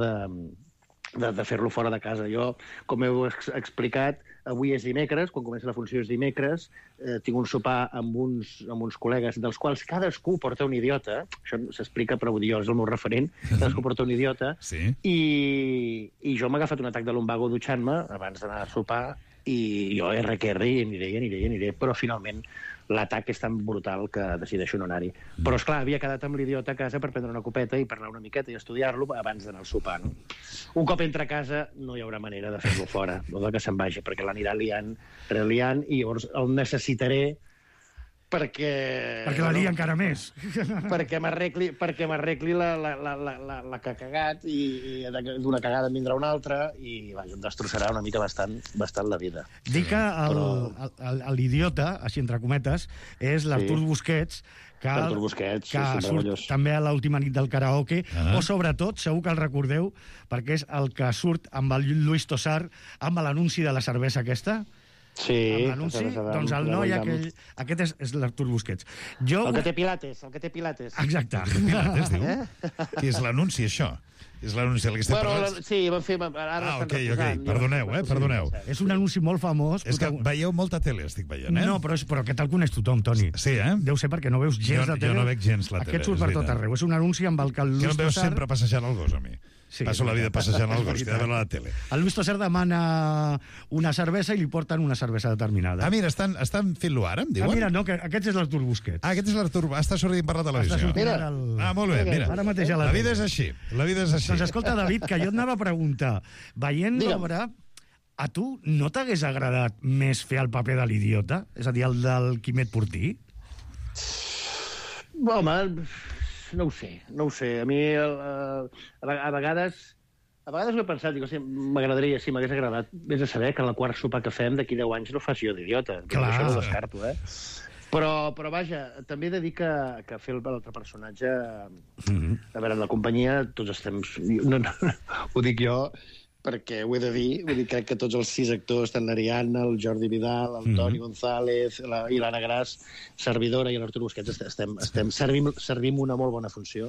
de fer-lo fora de casa. Jo, com heu explicat, avui és dimecres, quan comença la funció és dimecres, tinc un sopar amb uns col·legues, dels quals cadascú porta un idiota, això s'explica, però jo és el meu referent, cadascú porta un idiota, i jo m'he agafat un atac de lumbago dutxant-me abans d'anar a sopar, i jo aniré, però finalment l'atac és tan brutal que decideixo no anar-hi. Però, esclar, havia quedat amb l'idiota a casa per prendre una copeta i parlar una miqueta i estudiar-lo abans d'anar al sopar, no? Un cop entra a casa no hi haurà manera de fer-lo fora, no de que se'n vagi, perquè l'anirà liant, i llavors el necessitaré perquè la lia encara més. Perquè m'arregli la que ha cagat, i d'una cagada en vindrà una altra, i em destrossarà una mica bastant la vida. Dic que l'idiota, així entre cometes, és l'Artur Busquets, que surt també a l'última nit del karaoke, o sobretot, segur que el recordeu, perquè és el que surt amb el Luis Tosar amb l'anunci de la cervesa aquesta. Sí, doncs el noi aquell, aquest és l'Artur Busquets. El que té pilates. Exacte. Pilates, diu? Què és l'anunci, això? És l'anunci del que estem parlant? Sí, van fer... Ok, perdoneu. És un anunci molt famós. És que veieu molta tele, estic veient, No, però aquest el coneix tothom, Toni. Sí, Deu ser perquè no veus gens la tele. Jo no veig gens la tele. Aquest surt per tot arreu. És un anunci amb el que el Luis Tosar... Que no em veus sempre passejant el gos, a mi. Passo la vida passejant el gos, que de veure la tele. El Luis Tosar demana una cervesa i li porten una cervesa determinada. Mira, estan fent-lo ara, em diuen? Mira, no, que aquest és l'Artur Busquets. Aquest és l'Artur, està sortint per la televisió. Molt bé, mira. Ara mateix la vida és així. Doncs escolta, David, que jo et anava a preguntar, veient l'obra, a tu no t'hagués agradat més fer el paper de l'idiota? És a dir, el del Quimet Portí? Home, no ho sé. A mi, a vegades ho he pensat, m'agradaria, sí, m'hagués agradat, vés a saber que en la quart sopar que fem d'aquí 10 anys no faci jo d'idiota. Això no ho descarto, Però, vaja, també he de dir que fer l'altre personatge, a veure, en la companyia, tots estem... No, ho dic jo, perquè ho he de dir, vull dir, crec que tots els 6 actors, tant l'Ariadna, el Jordi Vidal, el Toni González, i l'Anna Gras, servidora, i l'Artur Busquets, servim una molt bona funció.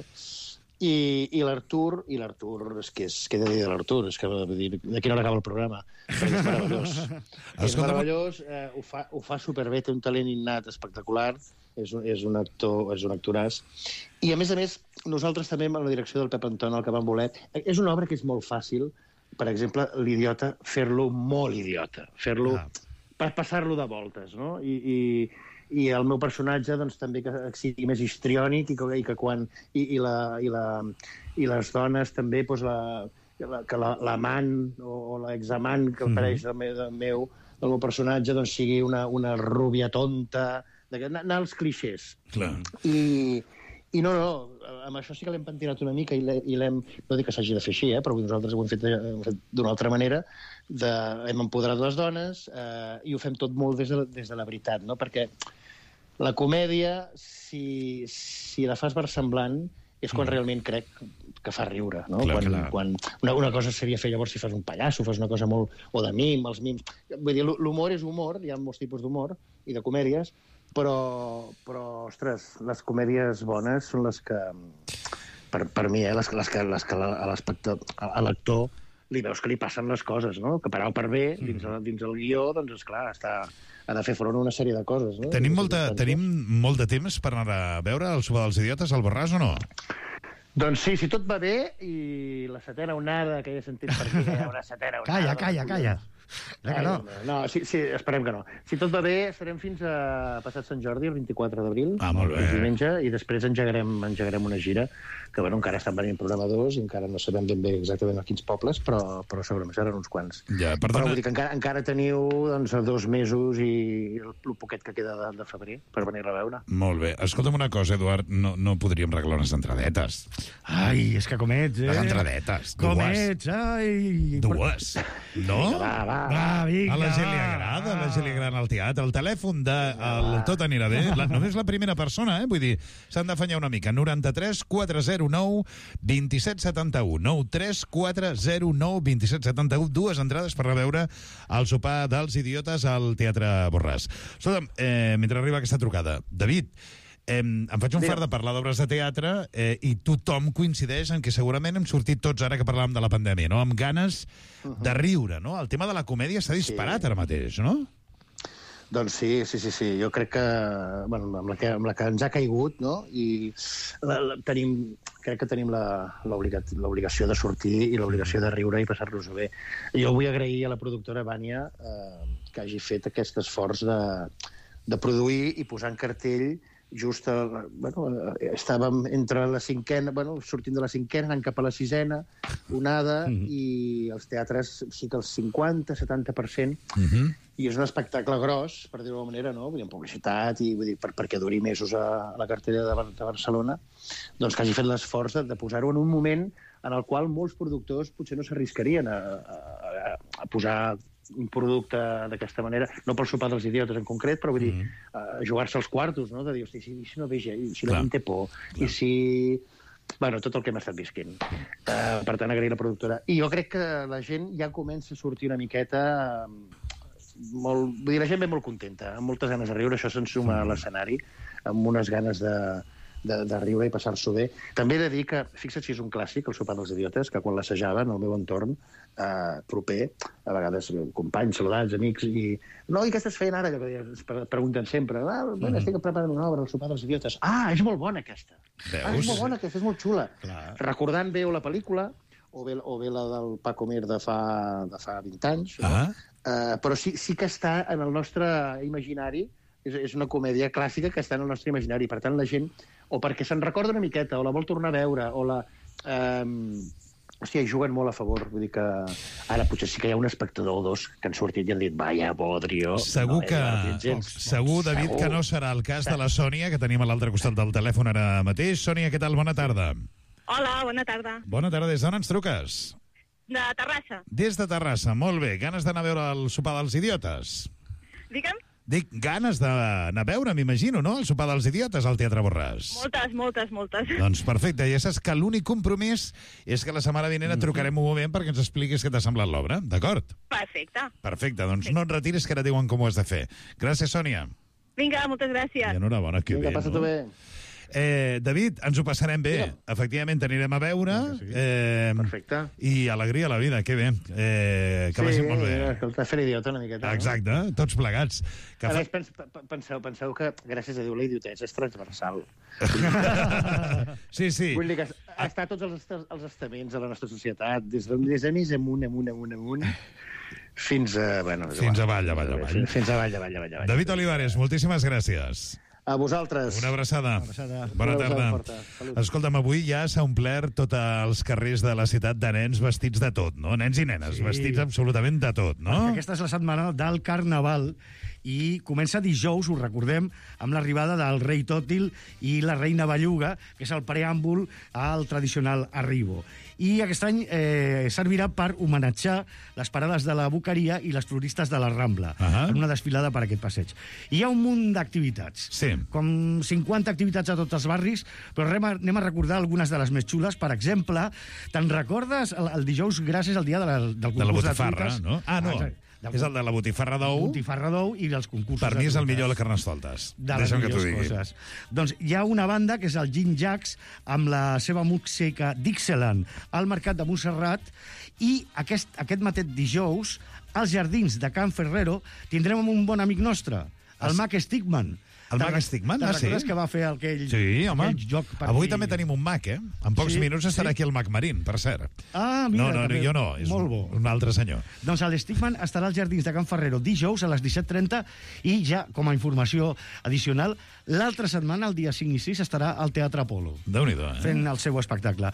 I l'Artur, és que què he de dir de l'Artur? És que, vull dir, d'aquí no acaba el programa. Perquè és meravellós. És meravellós, ho fa superbé, té un talent innat espectacular, és un actoràs. I, a més, nosaltres també, amb la direcció del Pep Anton, el que vam voler... És una obra que és molt fàcil, per exemple, l'idiota, fer-lo molt idiota, fer-lo... per passar-lo de voltes, no? I el meu personatge, doncs, també que sigui més histriònic i que quan... I les dones també, doncs, que l'amant o l'examant que apareix del meu personatge, doncs, sigui una rúbia tonta, anar als clixés. Clar. I no, amb això sí que l'hem pentinat una mica i l'hem... No dic que s'hagi de fer així, però nosaltres ho hem fet d'una altra manera. Hem empoderat les dones i ho fem tot molt des de la veritat, no? Perquè la comèdia, si la fas versemblant, és quan realment crec que fa riure, no? Quan una cosa seria fer llavors si fas un pallasso, fas una cosa molt... o de mim, els mims... Vull dir, l'humor és humor, hi ha molts tipus d'humor i de comèdies, però, ostres, les comèdies bones són les que, per mi, les que a l'actor li veus que li passen les coses, no? Que per A o per B, dins el guió, doncs, esclar, ha de fer front a una sèrie de coses, no? Tenim molt de temps per anar a veure el Sopar dels Idiotes al Borràs o no? Doncs sí, si tot va bé, i la setena onada, que he sentit per aquí, que hi ha una setena onada... Calla. No, sí, esperem que no. Si tot va bé, estarem fins a passat Sant Jordi, el 24 d'abril, molt bé. Diumenge, i després engegarem una gira, que bueno, encara estan venint programadors, i encara no sabem ben bé exactament a quins pobles, però segurament seran uns quants. Ja, però vull dir que encara teniu doncs, 2 mesos i el poquet que queda de febrer per venir a veure. Molt bé. Escolta'm una cosa, Eduard, no podríem regalar unes entradetes. Ai, és que com ets, Les entradetes. Com ets, ai... Dues. No? Va, vinga. A la gent li agrada el teatre. El telèfon de Tot anirà bé. Només la primera persona, vull dir, s'han d'afanyar una mica. 93 409 2771. 93 409 2771. 2 entrades per veure el Sopar dels Idiotes al Teatre Borràs. Escolta'm, mentre arriba aquesta trucada, David, em faig un fart de parlar d'obres de teatre i tothom coincideix en que segurament hem sortit tots, ara que parlàvem de la pandèmia, no? Amb ganes de riure, no? El tema de la comèdia s'ha disparat ara mateix, no? Doncs sí. Jo crec que, bueno, amb la que ens ha caigut, no? I crec que tenim l'obligació de sortir i l'obligació de riure i passar-nos-ho bé. Jo vull agrair a la productora Vània que hagi fet aquest esforç de produir i posar en cartell just, estàvem entre la cinquena, sortint de la cinquena, anant cap a la sisena, onada, i els teatres sí que el 50-70%, i és un espectacle gros, per dir-ho d'alguna manera, no? Vull dir, en publicitat, i vull dir, perquè duri mesos a la cartellera de Barcelona, doncs que hagi fet l'esforç de posar-ho en un moment en el qual molts productors potser no s'arriscarien a posar un producte d'aquesta manera, no pel Sopar dels Idiotes en concret, però vull dir, jugar-se als quartos, no? De dir, hosti, si no veig, si la gent té por, i si... Bueno, tot el que hem estat visquent. Per tant, agrair la productora. I jo crec que la gent ja comença a sortir una miqueta... Vull dir, la gent ve molt contenta, amb moltes ganes de riure, això se'n suma a l'escenari, amb unes ganes de riure i passar-s'ho bé. També he de dir que, fixa't si és un clàssic, el Sopar dels Idiotes, que quan l'assajaven, el meu entorn proper, a vegades companys, saludats, amics, i què estàs fent ara? Es pregunten sempre, estic preparant una obra, el Sopar dels Idiotes. És molt bona aquesta. És molt bona aquesta, és molt xula. Recordant bé la pel·lícula, o bé la del Paco Mir de fa 20 anys, però sí que està en el nostre imaginari. És una comèdia clàssica que està en el nostre imaginari. Per tant, la gent, o perquè se'n recorda una miqueta, o la vol tornar a veure, o la... Hòstia, hi juguen molt a favor. Vull dir que ara potser sí que hi ha un espectador o 2 que han sortit i han dit, vaya bodrio. Segur, David, que no serà el cas de la Sònia, que tenim a l'altre costat del telèfon ara mateix. Sònia, què tal? Bona tarda. Hola, bona tarda. Bona tarda. Des d'on ens truques? De Terrassa. Des de Terrassa, molt bé. Ganes d'anar a veure el Sopar dels Idiotes? Digue'm? Dic, ganes d'anar a veure, m'imagino, no? El sopar dels idiotes al Teatre Borràs. Moltes. Doncs perfecte, ja saps que l'únic compromís és que la setmana vinent et trucarem un moment perquè ens expliquis què t'ha semblat l'obra, d'acord? Perfecte, doncs no et retiris que ara diuen com ho has de fer. Gràcies, Sònia. Vinga, moltes gràcies. I enhorabona, que bé, passa-t'ho bé. David, ens ho passarem bé. Efectivament, t'anirem a veure. Perfecte. I alegria a la vida, que bé. Que vagi molt bé. Escolta, fer idiota una miqueta. Exacte, tots plegats. A més, penseu que, gràcies a Déu, la idiotesa és transversal. Sí. Vull dir que està a tots els estaments de la nostra societat, des de més amunt, fins a... Fins avall. Fins avall. David Olivares, moltíssimes gràcies. A vosaltres. Una abraçada. Bona tarda. Escolta'm, avui ja s'ha omplert tots els carrers de la ciutat de nens vestits de tot, no? Nens i nenes, vestits absolutament de tot, no? Perquè aquesta és la setmana del Carnaval i comença dijous, ho recordem, amb l'arribada del rei Tòtil i la reina Belluga, que és el preàmbul al tradicional arribo. I aquest any servirà per homenatjar les parades de la Boqueria i les floristes de la Rambla, en una desfilada per aquest passeig. I hi ha un munt d'activitats, com 50 activitats a tots els barris, però anem a recordar algunes de les més xules. Per exemple, te'n recordes el dijous Gras és el dia del concurs de botifarra, fruites? no? Ah, no. És el de la botifarra d'ou. Botifarra d'ou i els concursos. Per mi és el millor de Carnestoltes. Deixa'm que t'ho digui. Doncs hi ha una banda que és el Gin Jacks amb la seva música Dixieland al Mercat de Montserrat i aquest mateix dijous als Jardins de Can Ferrero tindrem un bon amic nostre, el Mac Stigman. El Mac Stigman, sí? Te'n recordes que va fer aquell joc per avui també tenim un Mac, En pocs minuts estarà aquí el Mac Marín, per cert. Ah, mira. No, jo no, és un altre senyor. Doncs el Stigman estarà als Jardins de Can Ferrero dijous a les 17:30 i ja, com a informació addicional, l'altra setmana, el dia 5 i 6, estarà al Teatre Apolo. Déu-n'hi-do, fent el seu espectacle.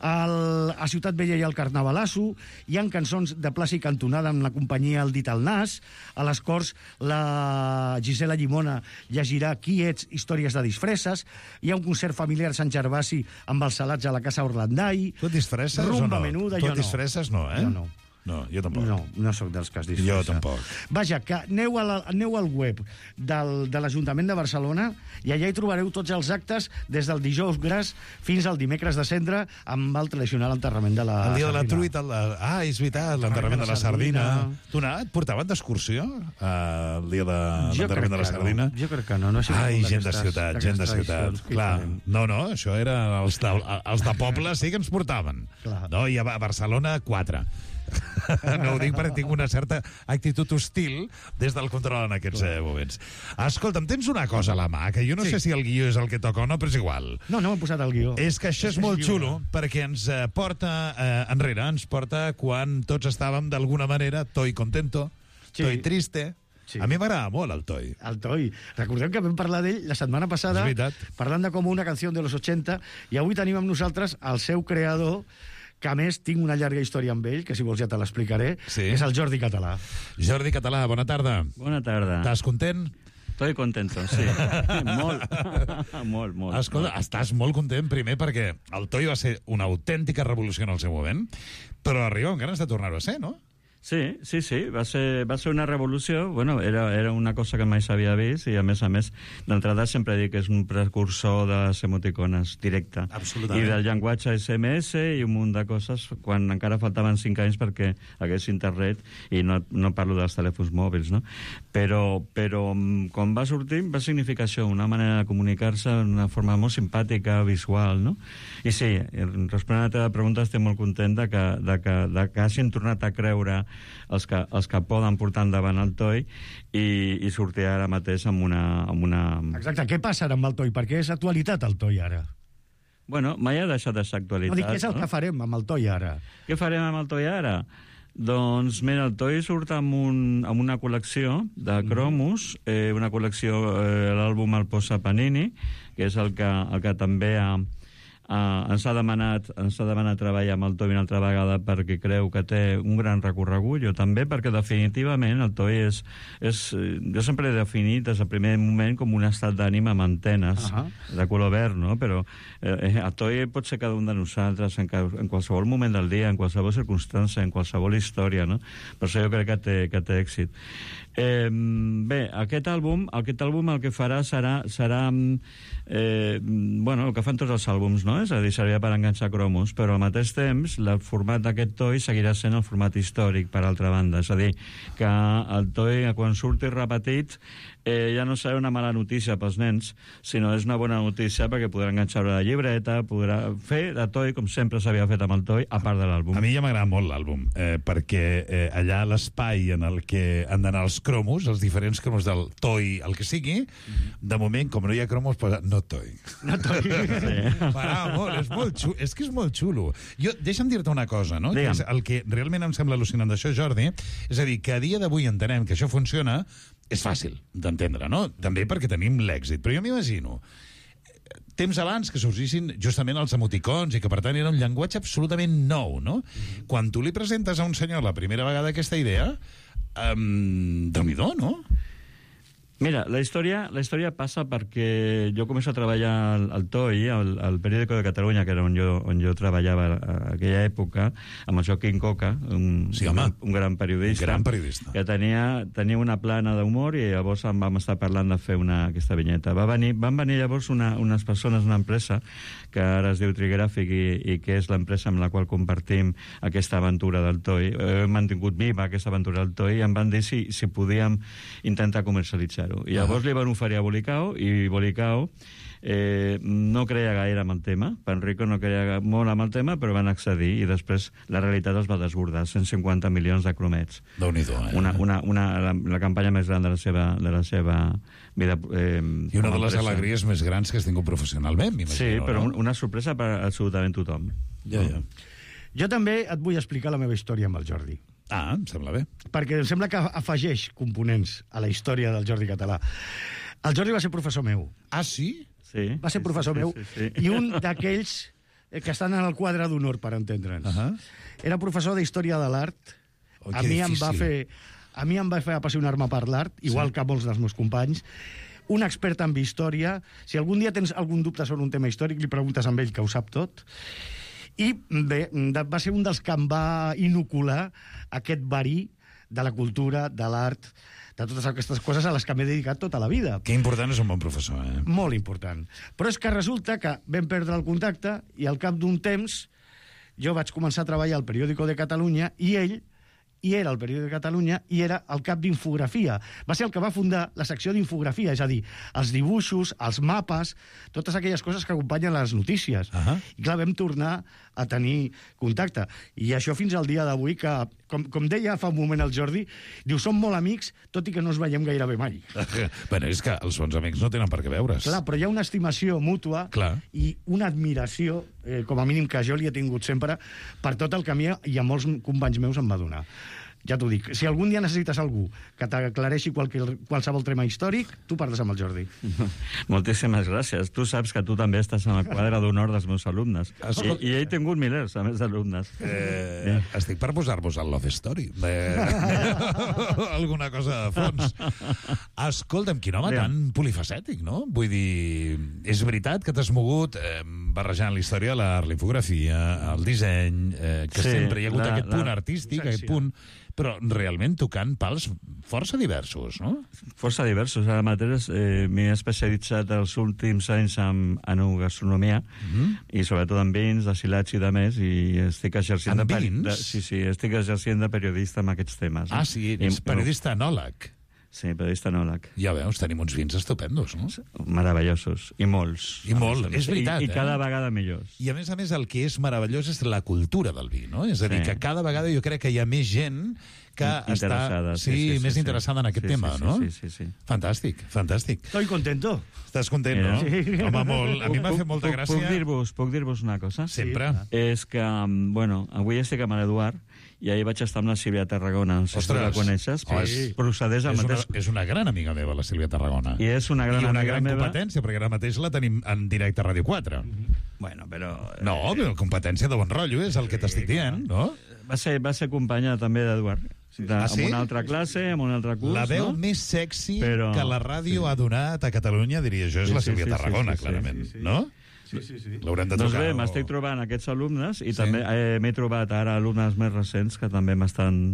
A Ciutat Vella hi ha el Carnavalasso, hi ha cançons de plaça i cantonada amb la companyia El Dit al Nas, a les Corts la Gisela Llimona llegirà Qui ets? Històries de disfresses, hi ha un concert familiar a Sant Gervasi amb els salats a la Casa Orlandai. Tu et disfresses o no? Rumba menuda, jo no. Tu et disfresses no, Jo no. No, jo tampoc. No sóc dels que es disfressa. Jo tampoc. Vaja, que aneu al web de l'Ajuntament de Barcelona i allà hi trobareu tots els actes des del dijous Gras fins al dimecres de Cendre amb el tradicional enterrament de la el dia de la sardina. truita, és veritat, l'enterrament de la sardina. Tu et portaven d'excursió el dia de l'enterrament de la sardina? Jo crec que no. Ai, gent de ciutat. Clar, no, això era els de poble sí que ens portaven. No, i a Barcelona 4. No ho dic perquè tinc una certa actitud hostil des del control en aquests moments. Escolta'm, tens una cosa a la mà, que jo no sé si el guió és el que toca o no, però és igual. No hem posat el guió. És que això és molt xulo, perquè ens porta enrere, ens porta quan tots estàvem d'alguna manera toi contento, toi triste. Sí. A mi m'agrada molt el Toi. El Toi. Recordem que vam parlar d'ell la setmana passada, parlant de com una canció de los 80, i avui tenim amb nosaltres el seu creador, que a més tinc una llarga història amb ell, que si vols ja te l'explicaré, és el Jordi Català. Jordi Català, bona tarda. Bona tarda. Estàs content? Estoy contento, sí. Molt. Escolta, estàs molt content, primer, perquè el Toi va ser una autèntica revolució en el seu moment, però arriba amb ganes de tornar-ho a ser, no? Sí, va ser una revolució. Bueno, era una cosa que mai s'havia vist i, a més, d'entrada sempre dic que és un precursor de les emoticones directe. Absolutament. I del llenguatge SMS i un munt de coses quan encara faltaven 5 anys perquè hagués internet i no parlo dels telèfons mòbils, no? Però quan va sortir va significar això, una manera de comunicar-se d'una forma molt simpàtica, visual, no? I sí, responent a la teva pregunta, estic molt content de que hagin tornat a creure els que poden portar endavant el Toi i sortir ara mateix amb una... Exacte, què passa ara amb el Toi? Per què és actualitat el Toi ara? Bueno, mai ha deixat de ser actualitat. No dic, què és el que farem amb el Toi ara? Què farem amb el Toi ara? Doncs, mira, el Toi surt amb una col·lecció de cromos, una col·lecció, l'àlbum el posa Panini, que és el que també ens ha demanat treballar amb el Toi una altra vegada perquè creu que té un gran recorregut, jo també, perquè definitivament el Toi és jo sempre he definit des del primer moment com un estat d'ànima amb antenes de color verd, no? Però el Toi pot ser cada un de nosaltres en qualsevol moment del dia, en qualsevol circumstància, en qualsevol història, no? Per això jo crec que té èxit. Bé, aquest àlbum el que farà serà el que fan tots els àlbums, no? És a dir, servirà per enganxar cromos, però al mateix temps el format d'aquest toy seguirà sent el format històric, per altra banda. És a dir, que el toy, quan surti repetit, ja no serà una mala notícia pels nens, sinó és una bona notícia perquè podrà enganxar la llibreta, podrà fer de toy com sempre s'havia fet amb el toy, a part de l'àlbum. A mi ja m'agrada molt l'àlbum, perquè allà l'espai en el que han d'anar els cromos, els diferents cromos del toy, el que sigui, de moment, com no hi ha cromos, posa no toy. No toy. M'agrada molt, és molt xulo. És que és molt xulo. Deixa'm dir-te una cosa, no? Que és el que realment em sembla al·lucinant d'això, Jordi, és a dir, que a dia d'avui entenem que això funciona, és fàcil d'entendre, no? També perquè tenim l'èxit. Però jo m'imagino temps abans que sorgissin justament els emoticons i que, per tant, era un llenguatge absolutament nou, no? Quan tu li presentes a un senyor la primera vegada aquesta idea, Déu-n'hi-do, no? Mira, la història passa perquè jo començo a treballar al TOI, al Periódico de Catalunya, que era on jo treballava a aquella època, amb el Joaquín Coca, un gran periodista, que tenia una plana d'humor, i llavors vam estar parlant de fer aquesta vinyeta. Van venir llavors unes persones, una empresa, que ara es diu Trigràfic i que és l'empresa amb la qual compartim aquesta aventura del TOI. Hem mantingut viva aquesta aventura del TOI i em van dir si podíem intentar comercialitzar. I llavors li van oferir a Bolicao, i Bolicao no creia gaire amb el tema. Panrico no creia molt amb el tema, però van accedir, i després la realitat es va desbordar, 150 milions de cromets. Déu-n'hi-do, la campanya més gran de la seva vida. I una de les alegries més grans que has tingut professionalment, m'imagino. Sí, però una sorpresa per absolutament tothom. Jo també et vull explicar la meva història amb el Jordi. Em sembla bé. Perquè em sembla que afegeix components a la història del Jordi Català. El Jordi va ser professor meu. Ah, sí? Sí. Va ser professor meu. I un d'aquells que estan en el quadre d'honor, per entendre'ns. Era professor d'Història de l'Art. A mi em va fer apassionar-me per l'art, igual que molts dels meus companys. Un expert en història. Si algun dia tens algun dubte sobre un tema històric, li preguntes a ell, que ho sap tot. I bé, va ser un dels que em va inocular aquest verí de la cultura, de l'art, de totes aquestes coses a les que m'he dedicat tota la vida. Que important és un bon professor, eh? Molt important. Però és que resulta que vam perdre el contacte i al cap d'un temps jo vaig començar a treballar al Periódico de Catalunya i ell era al Periódico de Catalunya i era el cap d'infografia. Va ser el que va fundar la secció d'infografia, és a dir, els dibuixos, els mapes, totes aquelles coses que acompanyen les notícies. I clar, vam tornar a tenir contacte. I això fins al dia d'avui, que, com deia fa un moment el Jordi, diu, som molt amics, tot i que no ens veiem gairebé mai. Bueno, és que els bons amics no tenen per què veure's. Clar, però hi ha una estimació mútua i una admiració, com a mínim que jo li he tingut sempre, per tot el que a mi i a molts companys meus em va donar. Ja t'ho dic, si algun dia necessites algú que t'aclareixi qualsevol tema històric, tu parles amb el Jordi. Moltíssimes gràcies. Tu saps que tu també estàs en el quadre d'honor dels meus alumnes. I he tingut milers, a més, d'alumnes. Estic per posar-vos al Love Story. Alguna cosa de fons. Escolta'm, quin home tan polifacètic, no? Vull dir, és veritat que t'has mogut barrejant la història, l'art, la infografia, el disseny, que sempre hi ha hagut aquest punt artístic, aquest punt... Però realment tocant pals força diversos, no? Força diversos. Ara mateix m'he especialitzat els últims anys en gastronomia i sobretot en vins, destilats i de més, i estic exercint... En vins? Sí, estic exercint de periodista en aquests temes. Ah, sí, ets periodista enòleg. Sí, periodista enòleg. Ja veus, tenim uns vins estupendos, no? Meravellosos. I molts. I molt, és veritat. I cada vegada millors. I a més, el que és meravellós és la cultura del vi, no? És a dir, que cada vegada jo crec que hi ha més gent que interessada, està més interessada en aquest tema, no? Sí. Fantàstic, fantàstic. Estoy contento. Estàs content, no? Sí. Home, molt. A mi m'ha fet molta gràcia. Puc dir-vos una cosa? Sempre. És que, avui estic amb l'Eduard, i ahir vaig estar amb la Sílvia Tarragona, no sé si la coneixes, procedeix al mateix... És una gran amiga meva, la Sílvia Tarragona. I és una gran amiga meva. Competència, perquè ara mateix la tenim en directe a Ràdio 4. Bueno, però... No, però competència de bon rotllo, és el que t'estic dient, no? Va ser companya també d'Eduard. Amb una altra classe, amb un altre curs. La veu més sexy que la ràdio ha donat a Catalunya, diria jo, és la Sílvia Tarragona, clarament, no? Sí. L'haurem de tocar. Doncs bé, m'estic trobant aquests alumnes i també m'he trobat ara alumnes més recents que també m'estan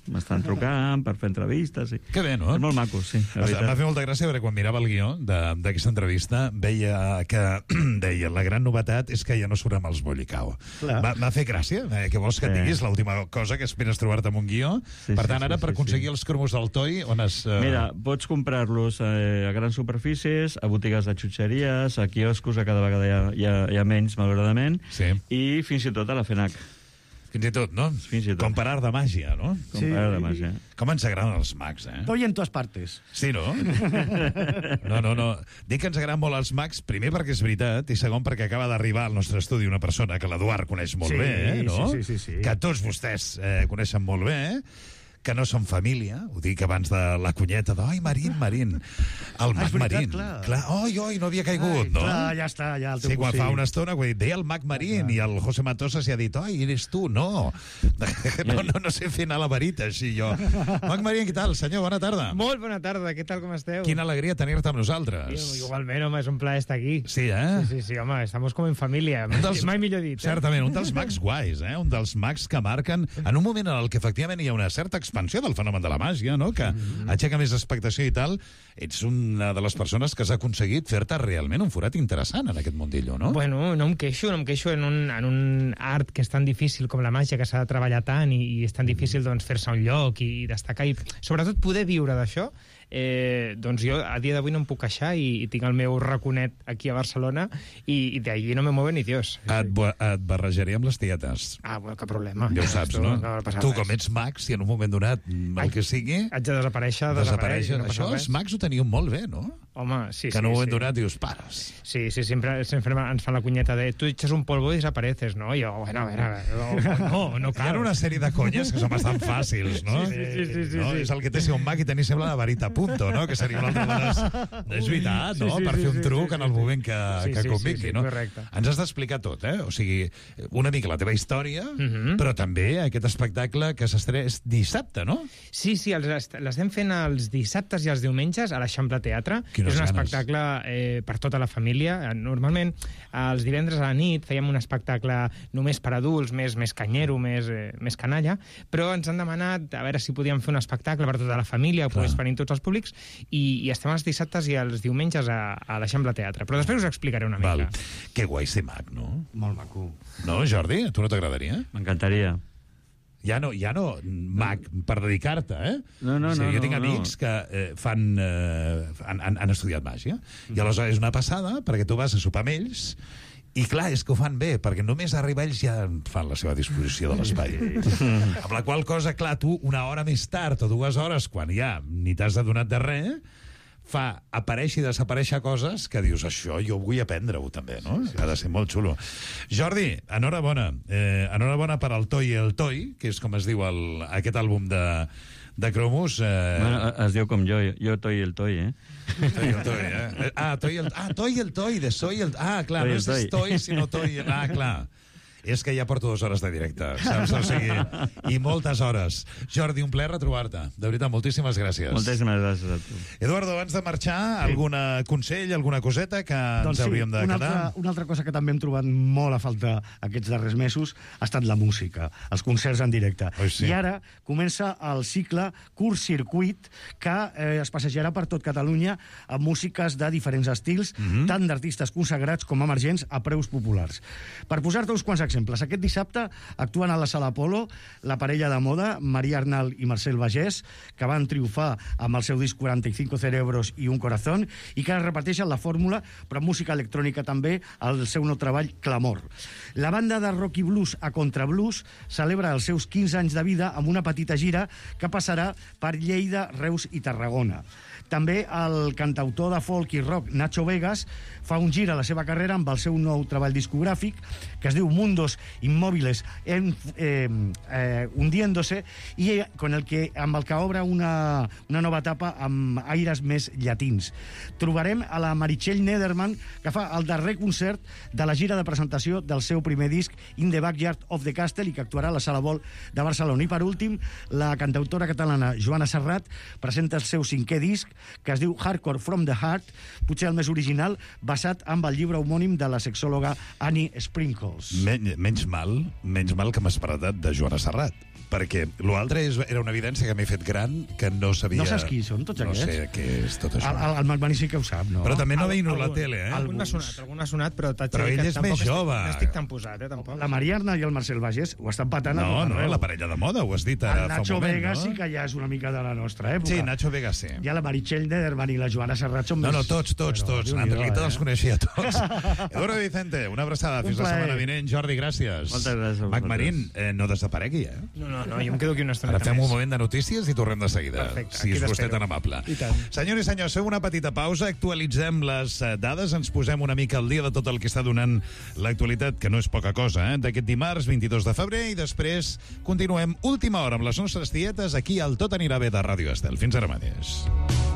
m'estan trucant per fer entrevistes. I... Que bé, no? És molt maco, sí. M'ha fet molta gràcia perquè quan mirava el guió d'aquesta entrevista veia que deia la gran novetat és que ja no surt amb els Bollicao. M'ha fet gràcia. Què vols que et diguis? L'última cosa que esperes trobar-te amb un guió. Per tant, ara, per aconseguir els cromos del Toi, on has... Mira, pots comprar-los a grans superfícies, a botigues de xutxeries, a quioscos, a cada vegada hi ha menys, malauradament, i fins i tot a la FNAC. Fins i tot, no? Fins i tot. Com per art de màgia, no? Com per art de màgia. Com ens agraden els mags, eh? Toi en totes partes. Sí, no? No. Dic que ens agraden molt els mags, primer perquè és veritat, i segon perquè acaba d'arribar al nostre estudi una persona que l'Eduard coneix molt bé, no? Sí. Que tots vostès coneixen molt bé, que no són família, ho dic abans de la cunyeta de oi, Marín, el Mag Marín. Clar. Oi, no havia caigut, no? Clar, ja està, ja el teu Sí, quan fa una estona, deia el Mag Marín, i el José Matosa s'hi ha dit, oi, eres tu, no. No sé fer anar la verita, així jo. Mag Marín, què tal, senyor? Bona tarda. Molt bona tarda, què tal, com esteu? Quina alegria tenir-te amb nosaltres. Igualment, home, és un plaer estar aquí. Sí, eh? Sí, home, estamos como en familia. Mai millor dit. Certament, un dels mags guais, un dels mags que marquen en un moment en el que efectivament hi ha una certa expansió del fenomen de la màgia, no? Que aixeca més expectació i tal. Ets una de les persones que has aconseguit fer-te realment un forat interessant en aquest mundillo, no? Bueno, no em queixo en un art que és tan difícil com la màgia, que s'ha de treballar tant i és tan difícil doncs, fer-se un lloc i destacar i sobretot poder viure d'això. Doncs jo a dia d'avui no em puc queixar i tinc el meu raconet aquí a Barcelona i d'allí no me mueve ni Dios. Et barrejaré amb les tietes. Bueno, cap problema. Ja ho saps, no? Tu, com ets mag, si en un moment donat el que sigui... Haig de desaparèixer. Això els mags ho teniu molt bé, no? Home, sí. Que en un moment donat dius, pares. Sí, sempre ens fan la cunyeta de tu echas un polvo i desapareces, no? I jo, bueno, no cal. Hi ha una sèrie de conyes que són bastant fàcils, no? Sí. És el que té ser un mag i tenir sempre la varita a punto, no? Que seria una altra de les... És veritat, no? Per fer un truc en el moment que convingui, no? Correcte. Ens has d'explicar tot, eh? O sigui, una mica la teva història, però també aquest espectacle que s'estrena dissabte, no? Sí, l'estem fent els dissabtes i els diumenges a l'Eixample Teatre. És un espectacle per tota la família. Normalment, els divendres a la nit fèiem un espectacle només per adults, més canyero, més canalla, però ens han demanat a veure si podíem fer un espectacle per tota la família, poder venir tots els públics, i estem els dissabtes i els diumenges a l'Eixample Teatre. Però després us explicaré una mica. Que guai ser mag, no? Molt maco. No, Jordi? A tu no t'agradaria? M'encantaria. Ja no, mag, per dedicar-te, eh? No. Jo tinc amics que han estudiat màgia, i aleshores és una passada, perquè tu vas a sopar amb ells, i clar, és que ho fan bé, perquè només arribar ells ja fan la seva disposició de l'espai. Amb la qual cosa, clar, tu una hora més tard o 2 hores, quan ja ni t'has adonat de res, fa aparèixer i desaparèixer coses que dius, això jo vull aprendre-ho també, no? Ha de ser molt xulo. Jordi, enhorabona. Enhorabona per al Toi i el Toi, que és com es diu aquest àlbum de cromos. Bueno, es diu com jo Toi i el Toi, eh? Toi i el Toi, eh? Toi i el Toi, de Soy el... clar, no és Toi, sinó Toi. Clar. És que ja porto 2 hores de directe, saps? O sigui, i moltes hores. Jordi, un plaer retrobar-te. De veritat, moltíssimes gràcies. Moltíssimes gràcies a tu. Eduardo, abans de marxar, algun consell, alguna coseta que ens hauríem de quedar? Una altra cosa que també hem trobat molt a falta aquests darrers mesos ha estat la música, els concerts en directe. I ara comença el cicle Curt Circuit, que es passejarà per tot Catalunya amb músiques de diferents estils, tant d'artistes consagrats com emergents a preus populars. Per posar-te uns quants exemples, aquest dissabte actuen a la Sala Apolo la parella de moda, Maria Arnal i Marcel Bagés, que van triomfar amb el seu disc 45 cerebros i un corazón, i que repeteixen la fórmula, però amb música electrònica també, el seu nou treball Clamor. La banda de rock i blues a Contrablues celebra els seus 15 anys de vida amb una petita gira que passarà per Lleida, Reus i Tarragona. També el cantautor de folk i rock Nacho Vegas fa un gir a la seva carrera amb el seu nou treball discogràfic que es diu Mundos Inmóviles Hundiéndose, i amb el que obre una nova etapa amb aires més llatins. Trobarem a la Meritxell Nederman, que fa el darrer concert de la gira de presentació del seu primer disc In the Backyard of the Castle, i que actuarà a la Sala Vol de Barcelona. I per últim, la cantautora catalana Joana Serrat presenta el seu 5è disc, que es diu Hardcore from the Heart, potser el més original, basat en el llibre homònim de la sexòloga Annie Sprinkles. menys mal que m'has parlat de Joana Serrat, perquè l'altre era una evidència que m'he fet gran, que no sabia... No saps qui són, tots aquests? No sé què és tot això. El Magmani sí que ho sap, no? Però també no veïno la tele, eh? Algun m'ha sonat, però t'haig de Però dir ell que és més jove. No estic tan posat, tampoc. La Maria Arna i el Marcel Bages ho estan patant a tot No, arreu. la parella de moda, ho has dit ara El fa Nacho un moment, Vega no? sí que ja és una mica de la nostra època. Sí, Nacho Vega sí. Ja la Meritxell Nederman i la Joana Serrat són més... No, tots. En realitat els coneixia tots. Eduardo Vicente, una abraçada. Fins la setmana vinent. Jordi, gràcies. Moltes gràcies. Mac Marín, no desaparegui, eh? No, jo em quedo aquí una estoneta Ara fem un més. moment de notícies i tornem de seguida. Perfecte, Si aquí és vostè t'espero. tan amable. I tant. Senyors i senyors, fem una petita pausa, actualitzem les dades, ens posem una mica al dia de tot el que està donant l'actualitat, que no és poca cosa, d'aquest dimarts 22 de febrer, i després continuem última hora amb les nostres tietes aquí al Tot anirà bé de Ràdio Estel. Fins ara mateix.